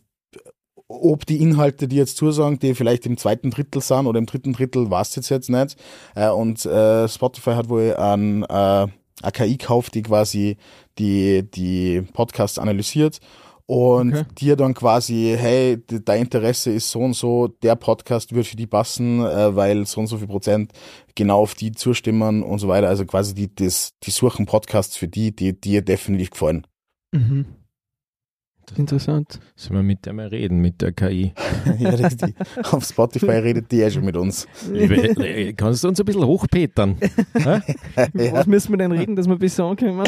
ob die Inhalte, die jetzt zusagen, die vielleicht im zweiten Drittel sind oder im dritten Drittel, weiß jetzt jetzt nicht. Äh, und äh, Spotify hat wohl ein, äh, eine K I gekauft, die quasi die, die Podcasts analysiert und okay. dir dann quasi, hey, dein Interesse ist so und so, der Podcast wird für die passen, äh, weil so und so viel Prozent genau auf die zustimmen und so weiter. Also quasi die, das, die suchen Podcasts für die, die dir definitiv gefallen. Mhm. Interessant. Sollen wir mit der mal reden, mit der K I? Ja, das die, auf Spotify redet die ja schon mit uns. Kannst du uns ein bisschen hochpetern? Ja. Was müssen wir denn reden, dass wir besser ankommen?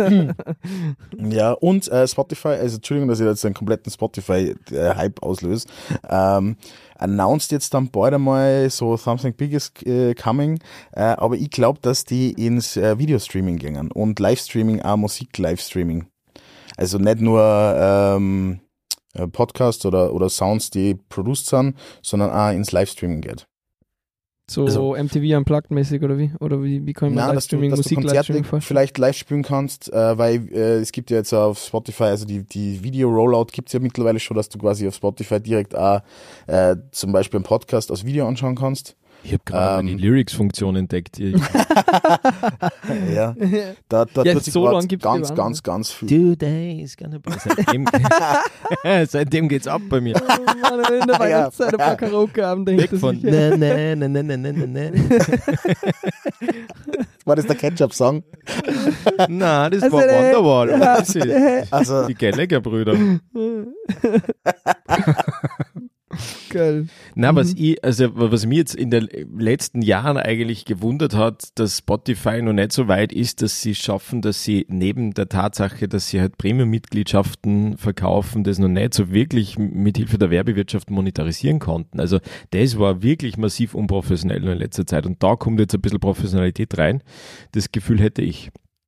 Ja, und äh, Spotify, also Entschuldigung, dass ich jetzt einen kompletten Spotify-Hype auslöse, ähm, announced jetzt dann bald einmal so Something Big is äh, coming, äh, aber ich glaube, dass die ins äh, Videostreaming gehen und Livestreaming, auch Musik-Livestreaming. Also nicht nur ähm, Podcasts oder, oder Sounds, die produced sind, sondern auch ins Livestreaming geht. So also, M T V Unplugged-mäßig oder wie? Oder wie, wie kann man nein, Livestreaming, dass du, dass Musik du Konzerte vorstellen? Vielleicht live spielen kannst, äh, weil äh, es gibt ja jetzt auf Spotify, also die, die Video-Rollout gibt es ja mittlerweile schon, dass du quasi auf Spotify direkt auch äh, zum Beispiel einen Podcast als Video anschauen kannst. Ich habe gerade ähm, die Lyrics-Funktion entdeckt. Ja, da, da ja, tut sich so lang gibt's ganz, die ganz, ganz viel. Today's gonna be. Seitdem, seitdem geht's ab bei mir. Oh Mann, in der Weihnachtszeit ein paar Karaoke-Abend Weg von ne, ne, ne, ne, ne, ne, ne. War das der Ketchup-Song? Nein, das also war Wonderwall. Ja. Das ist also, die Gallagher-Brüder. Geil. Na, Mhm. was ich, also was mich jetzt in den letzten Jahren eigentlich gewundert hat, dass Spotify noch nicht so weit ist, dass sie schaffen, dass sie neben der Tatsache, dass sie halt Premium-Mitgliedschaften verkaufen, das noch nicht so wirklich mit Hilfe der Werbewirtschaft monetarisieren konnten. Also das war wirklich massiv unprofessionell in letzter Zeit und da kommt jetzt ein bisschen Professionalität rein. Das Gefühl hätte ich.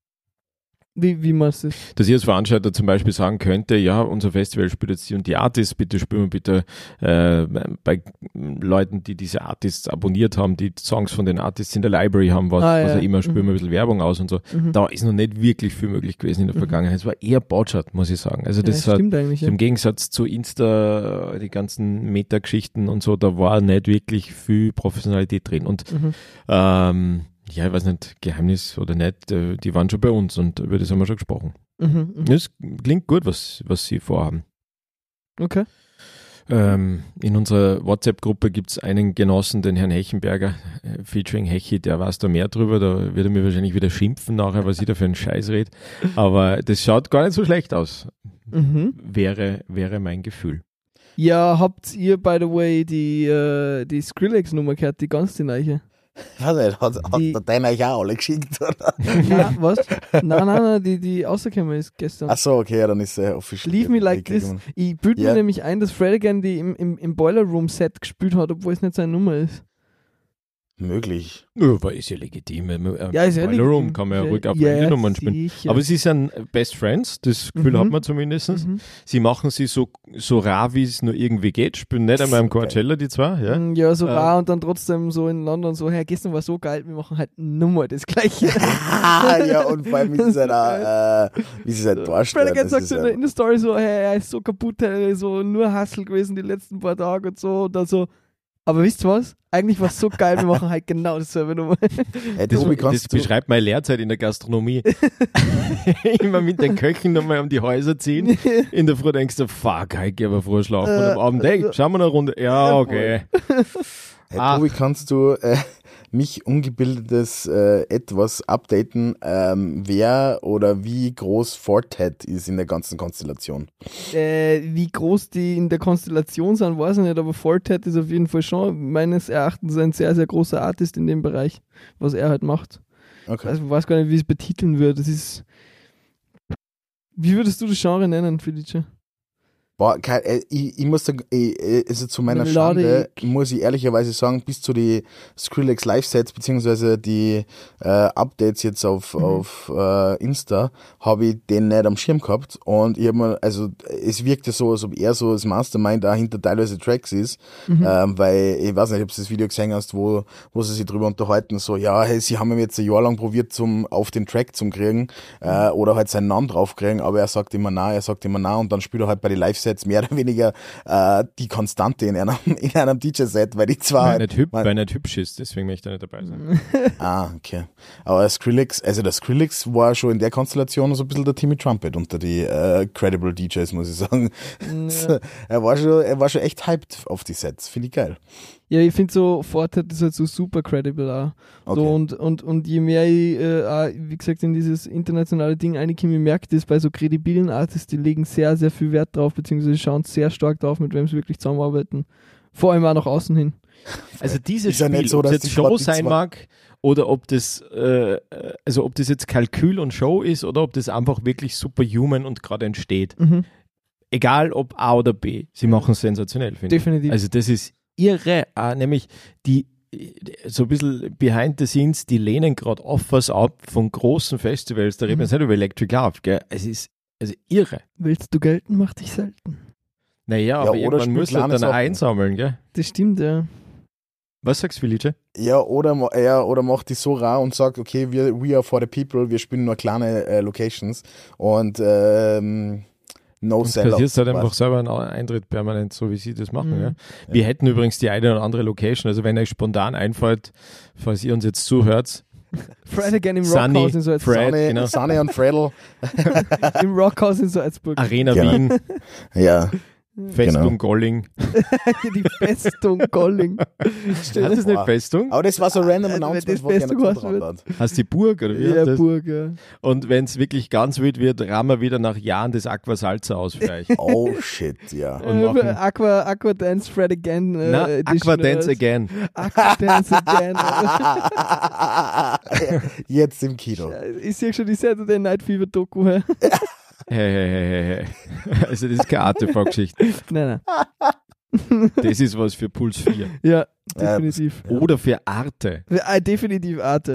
Wie, wie machst du das? Dass ich als Veranstalter zum Beispiel sagen könnte, ja, unser Festival spielt jetzt die und die Artists, bitte spielen wir bitte äh, bei Leuten, die diese Artists abonniert haben, die Songs von den Artists in der Library haben, was, Ah, was ja. auch immer, spielen Mhm. wir ein bisschen Werbung aus und so. Mhm. Da ist noch nicht wirklich viel möglich gewesen in der Mhm. Vergangenheit. Es war eher Botschat, muss ich sagen. Also das ja, hat, stimmt eigentlich. Ja. im Gegensatz zu Insta, die ganzen Meta-Geschichten und so, da war nicht wirklich viel Professionalität drin. Und Mhm. ähm, ja, ich weiß nicht, Geheimnis oder nicht, äh, die waren schon bei uns und über das haben wir schon gesprochen. Mhm. Mhm. Es klingt gut, was, was sie vorhaben. Okay. Ähm, in unserer WhatsApp-Gruppe gibt es einen Genossen, den Herrn Hechenberger, äh, featuring Hechi, der weiß da mehr drüber, da wird er mir wahrscheinlich wieder schimpfen nachher, was ich da für einen Scheiß rede. Aber das schaut gar nicht so schlecht aus, Mhm. wäre, wäre mein Gefühl. Ja, habt ihr, by the way, die, äh, die Skrillex-Nummer gehört, die ganz die Neiche? Weiß nicht, hat, hat Die- der deiner euch auch alle geschickt, oder? Nein, was? Nein, nein, nein, die, die rausgekommen ist gestern. Achso, okay, ja, dann ist er offiziell. Leave Me Like This. Ich bilde Ja. mir nämlich ein, dass Fred again die im, im, im Boiler Room Set gespielt hat, obwohl es nicht seine Nummer ist. Möglich. Ja, aber ist ja legitim. Äh, Ja, ist ja Boiler Room legitim. kann man ja Ja, ruhig auf ja, eigene Nummern spielen. sicher. Aber sie sind Best Friends, das Gefühl Mhm. hat man zumindest. Mhm. Sie machen sie so, so rar, wie es nur irgendwie geht. Spielen nicht einmal im Okay. Coachella, die zwei. Ja? Mm, Ja, so Äh, rar und dann trotzdem so in London so, hey, gestern war so geil, wir machen halt nur das Gleiche. ja, und vor allem, wie sie es halt, auch, äh, wie sie es halt Fred darstellen. again das sagt ist so in ja- der, in der Story so, hey, er ist so kaputt, hey, so nur Hustle gewesen die letzten paar Tage und so und dann so, aber wisst ihr was? Eigentlich war es so geil, wir machen halt genau dasselbe Nummer. Hey, Das, Tobi, das kannst du, beschreibt meine Lehrzeit in der Gastronomie. Immer mit den Köchen nochmal um die Häuser ziehen. In der Früh denkst du, fuck, ich gehe aber früher schlafen. Und am Abend, hey, schauen wir eine Runde. Ja, okay. hey, Ah. Tobi, kannst du äh, mich ungebildetes äh, etwas updaten, ähm, wer oder wie groß Fortet ist in der ganzen Konstellation? äh, wie groß die in der Konstellation sind, weiß ich nicht, aber Fortet ist auf jeden Fall schon meines Erachtens ein sehr, sehr großer Artist in dem Bereich, was er halt macht. Okay. Also ich weiß gar nicht, wie ich es betiteln würde. Das ist. Wie würdest du das Genre nennen, Felice? Boah, kein, äh, ich, ich muss sagen, ich, äh, also zu meiner Melodic. Schande muss ich ehrlicherweise sagen, bis zu die Skrillex Live-Sets beziehungsweise die äh, Updates jetzt auf, Mhm. auf äh, Insta, habe ich den nicht am Schirm gehabt und ich habe mir, also es wirkte so, als ob er so das Mastermind da hinter teilweise Tracks ist, Mhm. ähm, weil ich weiß nicht, ob du das Video gesehen hast, wo, wo sie sich drüber unterhalten, so, ja, hey, sie haben ihn jetzt ein Jahr lang probiert, zum auf den Track zu kriegen äh, oder halt seinen Namen drauf kriegen, aber er sagt immer na, er sagt immer na und dann spielt er halt bei den Live-Sets mehr oder weniger äh, die Konstante in einem, in einem D J-Set, weil die zwar Weil halt, nicht, hüb, man- weil nicht hübsch ist, deswegen möchte ich nicht dabei sein. ah, okay. Aber Skrillex, also der Skrillex war schon in der Konstellation so ein bisschen der Timmy Trumpet unter die äh, Credible D Js, muss ich sagen. Ja. er war schon, er war schon echt hyped auf die Sets, finde ich geil. Ja, ich finde so, Fortet ist halt so super credible auch. Okay. So, und, und, und je mehr ich, äh, auch, wie gesagt, in dieses internationale Ding einkomme, ich merke das bei so kredibilen Artists, die legen sehr, sehr viel Wert drauf, beziehungsweise schauen sehr stark drauf, mit wem sie wirklich zusammenarbeiten. Vor allem auch nach außen hin. Also dieses Ist ja Spiel, nicht so, ob es dass jetzt die Show Sportler sein zwar- mag oder ob das, äh, also ob das jetzt Kalkül und Show ist oder ob das einfach wirklich superhuman und gerade entsteht. Mhm. Egal ob A oder B, sie machen es sensationell, finde ich. Definitiv. Also das ist irre, äh, nämlich die so ein bisschen behind the scenes, die lehnen gerade Offers ab von großen Festivals, da reden wir jetzt nicht über Electric Love, gell? Es ist also irre. Willst du gelten, mach dich selten. Naja, aber oder irgendwann spiel muss er kleine dann Sachen. einsammeln, gell? Das stimmt, ja. Was sagst du, Felice? Ja, oder, ma- ja, oder macht die so rar und sagt, okay, wir, we are for the people, wir spielen nur kleine äh, Locations und ähm, no Und sellouts. kassierst halt einfach quasi. selber einen Eintritt permanent, so wie sie das machen. Mhm. Ja. Wir hätten übrigens die eine oder andere Location, also wenn euch spontan einfällt, falls ihr uns jetzt zuhört, Fred again im Sunny, Rockhaus in Salzburg. Fred. Sunny, genau. Sunny und Fredel. Im Rockhaus in Salzburg. Arena Genau. Wien, Ja, Festung Genau. Golling. Die Festung Golling. Heißt das nicht Festung? Aber das war so ein random Also, wenn Announcement, das wo keiner Festung zutraut heißt, hat. Heißt die Burg oder wie heißt Ja, das? Burg, ja. Und wenn es wirklich ganz wild wird, rahmen wir wieder nach Jahren das Aquasalzer aus vielleicht. Oh shit, ja. Und Äh, machen- Aqua, Aqua Dance Fred Again. Äh, Na, Edition, Aqua Dance äh, Again. Aqua Dance Again. Jetzt im Kino. Ich sehe schon die Saturday Night Fever Doku. Hä? Hey, hey, hey, hey, hey. Also das ist keine A T V-Geschichte. Nein, nein. Das ist was für Puls vier. Ja, definitiv. Oder für Arte. Ah, definitiv Arte.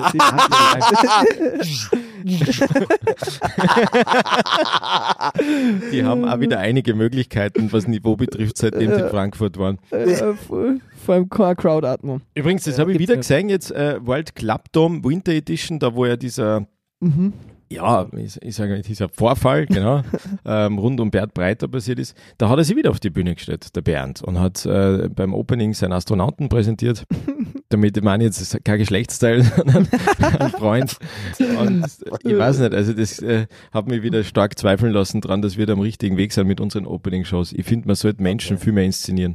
Die haben auch wieder einige Möglichkeiten, was Niveau betrifft, seitdem sie in Frankfurt waren. Äh, vor vor allem keine Crowd-Atmo. Übrigens, das Ja, habe ich gibt's wieder nicht. gesehen, jetzt äh, World Club Dome Winter Edition, da wo ja dieser, Mhm. ja, ich, ich sage nicht, dieser Vorfall, genau, ähm, rund um Bert Breiter passiert ist, da hat er sich wieder auf die Bühne gestellt, der Bernd, und hat äh, beim Opening seinen Astronauten präsentiert. Damit meine ich jetzt kein Geschlechtsteil, sondern ein Freund. Und ich weiß nicht, also das äh, hat mich wieder stark zweifeln lassen dran, dass wir da am richtigen Weg sind mit unseren Opening-Shows. Ich finde, man sollte Menschen viel mehr inszenieren.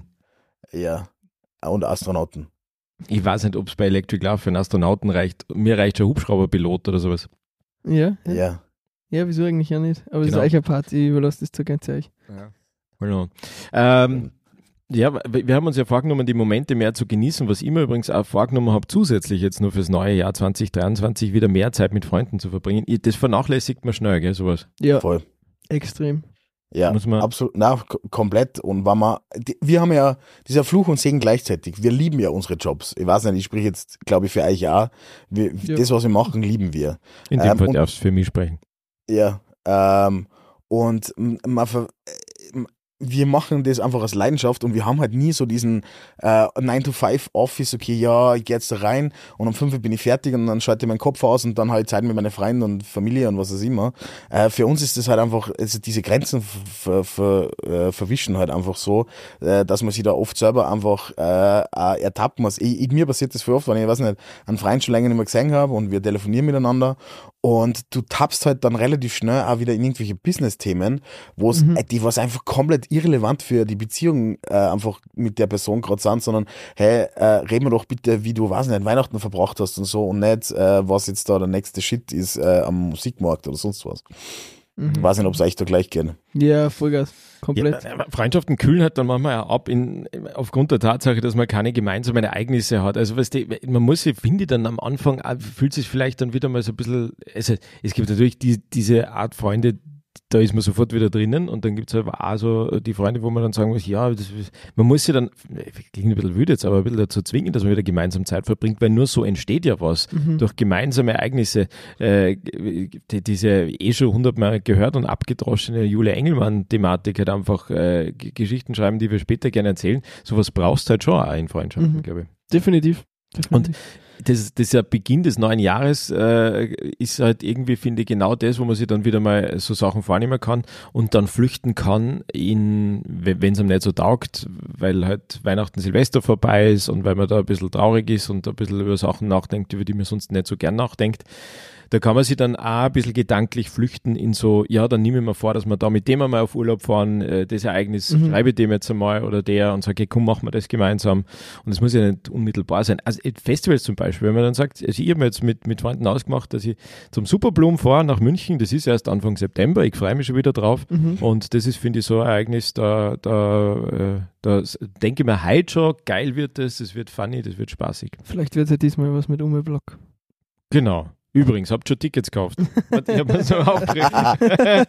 Ja. Und Astronauten. Ich weiß nicht, ob es bei Electric Love für einen Astronauten reicht. Mir reicht schon Hubschrauberpilot oder sowas. Ja, ja. Ja. Ja, wieso eigentlich ja nicht? Aber es Genau. ist euch eine Party, ich überlasse das zu ganz euch. Genau. Ähm, ja, wir wir haben uns ja vorgenommen, die Momente mehr zu genießen, was ich mir übrigens auch vorgenommen habe, zusätzlich jetzt nur fürs neue Jahr zwanzig dreiundzwanzig wieder mehr Zeit mit Freunden zu verbringen. Ich- Das vernachlässigt man schnell, gell, sowas. Ja, Voll. extrem. Ja, Muss man- absolut, na, k- komplett. Und wenn man, die, wir haben ja dieser Fluch und Segen gleichzeitig. Wir lieben ja unsere Jobs. Ich weiß nicht, ich spreche jetzt, glaube ich, für euch auch. Wir, Ja. Das, was wir machen, lieben wir. In dem Ähm, Fall und- darfst du für mich sprechen. Ja, ähm, und m- man ver, m- wir machen das einfach aus Leidenschaft und wir haben halt nie so diesen äh, nine to five Office, okay, ja, ich gehe jetzt da rein und um fünf Uhr bin ich fertig und dann schalte ich meinen Kopf aus und dann halt Zeit mit meinen Freunden und Familie und was auch immer. Äh, für uns ist das halt einfach, also diese Grenzen ver, ver, äh, verwischen halt einfach so, äh, dass man sich da oft selber einfach äh, auch ertappen muss. Ich, ich, mir passiert das voll oft, wenn ich, weiß nicht, einen Freund schon länger nicht mehr gesehen habe und wir telefonieren miteinander und du tappst halt dann relativ schnell auch wieder in irgendwelche Business-Themen, wo es, Mhm. äh, die was einfach komplett irrelevant für die Beziehung äh, einfach mit der Person gerade sind, sondern hey, äh, reden wir doch bitte, wie du, weiß nicht, Weihnachten verbracht hast und so und nicht, äh, was jetzt da der nächste Shit ist äh, am Musikmarkt oder sonst was. Mhm. Weiß nicht, ob es euch da gleich geht. Ja, Vollgas. Komplett. Ja, aber Freundschaften kühlen halt dann manchmal auch ab in, aufgrund der Tatsache, dass man keine gemeinsamen Ereignisse hat. Also weißt du, man muss sich, finde ich, dann am Anfang auch, fühlt sich vielleicht dann wieder mal so ein bisschen, also es gibt natürlich die, diese Art Freunde, da ist man sofort wieder drinnen und dann gibt es aber auch so die Freunde, wo man dann sagen muss, ja, das, man muss sich dann, klingt ein bisschen wütend jetzt, aber ein bisschen dazu zwingen, dass man wieder gemeinsam Zeit verbringt, weil nur so entsteht ja was. Mhm. Durch gemeinsame Ereignisse, äh, die, diese eh schon hundertmal gehört und abgedroschene Julia Engelmann-Thematik halt einfach äh, G- Geschichten schreiben, die wir später gerne erzählen. Sowas brauchst du halt schon auch in Freundschaften, Mhm. glaube ich. Definitiv. Definitiv. Das, das ja Beginn des neuen Jahres äh, ist halt irgendwie, finde ich, genau das, wo man sich dann wieder mal so Sachen vornehmen kann und dann flüchten kann, in, wenn es einem nicht so taugt, weil halt Weihnachten, Silvester vorbei ist und weil man da ein bisschen traurig ist und ein bisschen über Sachen nachdenkt, über die man sonst nicht so gern nachdenkt. Da kann man sich dann auch ein bisschen gedanklich flüchten in so, ja, dann nehme ich mir vor, dass wir da mit dem einmal auf Urlaub fahren, äh, das Ereignis Mhm. schreibe ich dem jetzt einmal oder der und sage, hey, komm, machen wir das gemeinsam. Und es muss ja nicht unmittelbar sein. Also äh, Festivals zum Beispiel, wenn man dann sagt, also ich habe mir jetzt mit, mit Freunden ausgemacht, dass ich zum Superblumen fahre nach München, das ist erst Anfang September, ich freue mich schon wieder drauf. Mhm. Und das ist, finde ich, so ein Ereignis, da, da, äh, da s- denke ich mir heute schon, geil wird das, das wird funny, das wird spaßig. Vielleicht wird es ja diesmal was mit Umeblock. Genau. Übrigens, habt schon Tickets gekauft. Warte, ich habe mir so aufgeregt.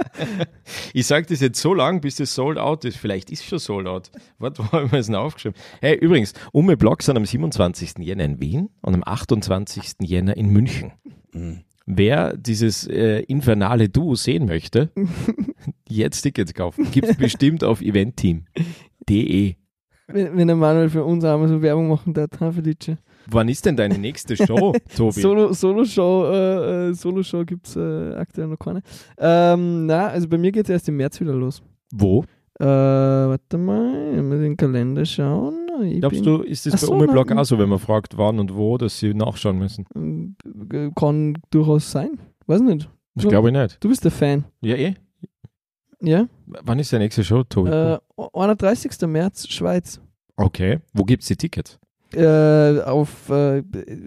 Ich sage das jetzt so lang, bis das sold out ist. Vielleicht ist es schon sold out. Warte, wo habe ich mir das denn aufgeschrieben? Hey, übrigens, Ume Block sind am siebenundzwanzigsten Jänner in Wien und am achtundzwanzigsten Jänner in München. Mhm. Wer dieses äh, infernale Duo sehen möchte, jetzt Tickets kaufen. Gibt es bestimmt auf eventteam punkt de. Wenn, wenn der Manuel für uns einmal so Werbung machen darf, ha, Felice. Wann ist denn deine nächste Show, Tobi? Solo, Solo-Show äh, äh, Solo-Show gibt es äh, aktuell noch keine. Ähm, na, also bei mir geht es erst im März wieder los. Wo? Äh, warte mal, ich muss den Kalender schauen. Ich Glaubst bin, du, ist das Ach bei so, Ume Block nein. auch so, wenn man fragt, wann und wo, dass sie nachschauen müssen? äh, kann durchaus sein. Weiß nicht. Das Du- glaube ich nicht. Du bist der Fan, Ja, eh. ja? Wann ist der nächste Show, Tobi? Äh, einunddreißigsten März, Schweiz. Okay, wo gibt's die Tickets? Äh, auf äh,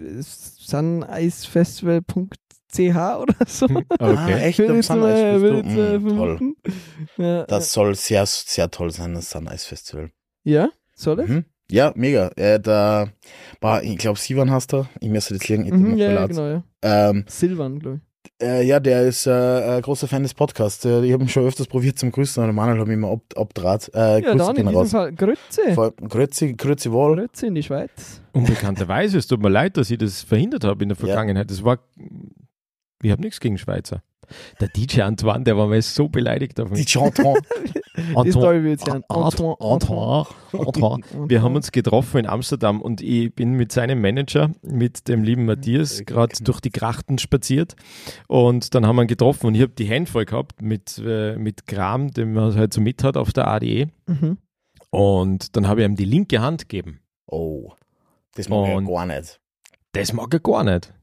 suneicefestival punkt c h oder so. Okay. Ah, echt? Will Am jetzt Sun Ice mal- will Festival? jetzt, äh, Mm, toll. vermuten. Ja, Das soll sehr, sehr toll sein, das Sun Ice Festival. ja, soll es? Mhm. Ja, mega. Äh, da, boah, ich glaube, Sivan hast du. Ich müsste jetzt liegen. Ich Mhm, bin ja, ja, verlaut. genau, ja. ähm, Silvan, glaube ich. äh, ja, der ist äh, ein großer Fan des Podcasts. Äh, ich habe ihn schon öfters probiert zum Grüßen, aber Manuel hat mich immer ab, abdraht. Äh, Ja, Grüße dann in gehen diesem raus. Fall Grütze. Voll- Grüezi, Grüezi wohl. Grütze in die Schweiz. Unbekannterweise, es tut mir leid, dass ich das verhindert habe in der Vergangenheit. Das war, ich habe nichts gegen Schweizer. Der D J Antoine, der war mal so beleidigt auf Die mich. Chanton. Die Story wird ja Antoine, Antoine, Antoine. Wir haben uns getroffen in Amsterdam und ich bin mit seinem Manager, mit dem lieben Matthias, gerade durch die Grachten spaziert und dann haben wir ihn getroffen und ich habe die Hände voll gehabt mit, äh, mit Kram, den man halt so mit hat auf der A D E Mhm. und dann habe ich ihm die linke Hand gegeben. Oh, das mag ich Und- ja gar nicht. Das mag er gar nicht.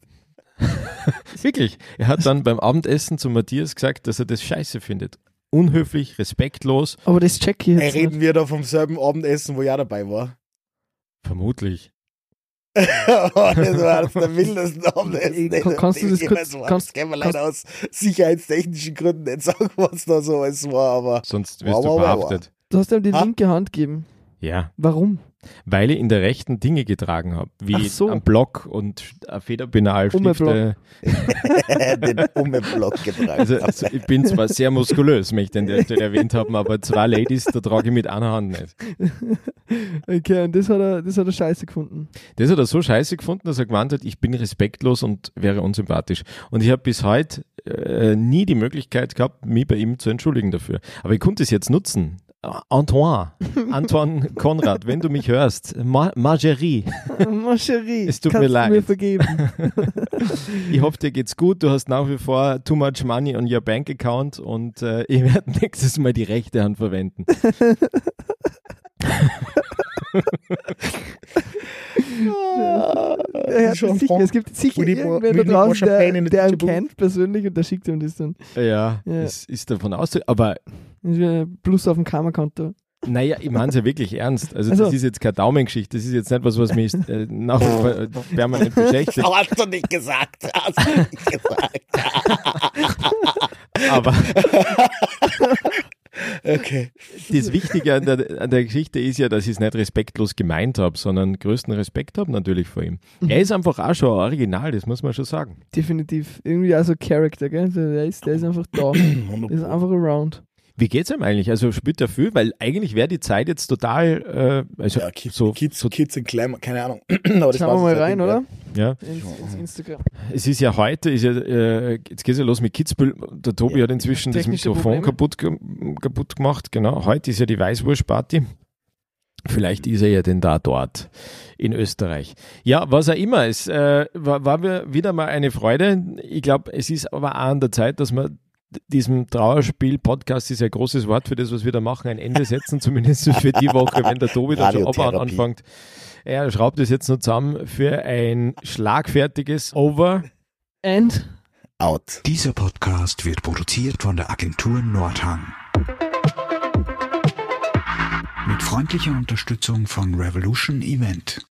Wirklich. Er hat dann beim Abendessen zu Matthias gesagt, dass er das scheiße findet. Unhöflich, respektlos. Aber das check ich Hey, jetzt reden nicht. wir da vom selben Abendessen, wo ich auch dabei war? Vermutlich. das war eines der wildesten Abendessen. Ey, kann- kannst du das kurz- Das kannst- können wir leider aus sicherheitstechnischen Gründen nicht sagen, was da so alles war, aber Sonst wirst Wow, du wow, wow, verhaftet. Du hast ihm die Ha? linke Hand gegeben. Ja, Warum? weil ich in der rechten Dinge getragen habe. Wie Ach so. ein Block und ein Federpinal, Stifte. den Umme-Block getragen. Also, also ich bin zwar sehr muskulös, möchte ich an der Stelle erwähnt haben, aber zwei Ladies, da trage ich mit einer Hand nicht. Okay, und das hat er, das hat er scheiße gefunden. Das hat er so scheiße gefunden, dass er gemeint hat, ich bin respektlos und wäre unsympathisch. Und ich habe bis heute äh, nie die Möglichkeit gehabt, mich bei ihm zu entschuldigen dafür. Aber ich konnte es jetzt nutzen. Antoine, Antoine Konrad, wenn du mich hörst, Ma Margerie, Ma chérie, Es tut kannst mir du leid. mir vergeben. ich hoffe, dir geht's gut, du hast nach wie vor too much money on your bank account und äh, ich werde nächstes Mal die rechte Hand verwenden. Er hat Schon sicher, es gibt sicher We need more- irgendwer we da need more draußen, champagne der, in the der ihn teacher booth. kennt persönlich und der schickt ihm das dann. Ja, Ja. es ist davon auszugehen, aber Das ist ja Plus auf dem Karma-Konto. naja, ich meine es ja wirklich ernst. Also, Also- das ist jetzt keine Daumengeschichte, das ist jetzt nicht was, was mich äh, nach wie vor äh, permanent beschäftigt. Hast du nicht gesagt. Hast du nicht gesagt. Aber Okay. das Wichtige an der, an der Geschichte ist ja, dass ich es nicht respektlos gemeint habe, sondern größten Respekt habe natürlich vor ihm. Er ist einfach auch schon ein Original, das muss man schon sagen. Definitiv. Irgendwie auch so Character, gell? Also der, ist, der ist einfach da. Der ist einfach around. Wie geht's ihm eigentlich? Also spielt er viel? Weil eigentlich wäre die Zeit jetzt total, äh, also Ja, Kids, so, Kids, so, Kids in Klein, keine Ahnung. Aber das Schauen wir war's mal jetzt rein, halt oder? nicht ja. Ins, ins Instagram. Es ist ja heute, ist ja, äh, jetzt geht's ja los mit Kitzbühel. Der Tobi Ja, hat inzwischen das technische Mikrofon Probleme. kaputt, ge kaputt gemacht. Genau, heute ist ja die Weißwurstparty. Vielleicht ist er ja denn da dort in Österreich. Ja, was auch immer, es äh, war, war mir wieder mal eine Freude. Ich glaube, es ist aber auch an der Zeit, dass wir diesem Trauerspiel-Podcast, ist ja ein großes Wort für das, was wir da machen, ein Ende setzen, zumindest für die Woche, wenn der Tobi da schon Abbauen Radiotherapie. anfängt. Er schraubt es jetzt noch zusammen für ein schlagfertiges Over. And Out. Dieser Podcast wird produziert von der Agentur Nordhang. Mit freundlicher Unterstützung von Revolution Event.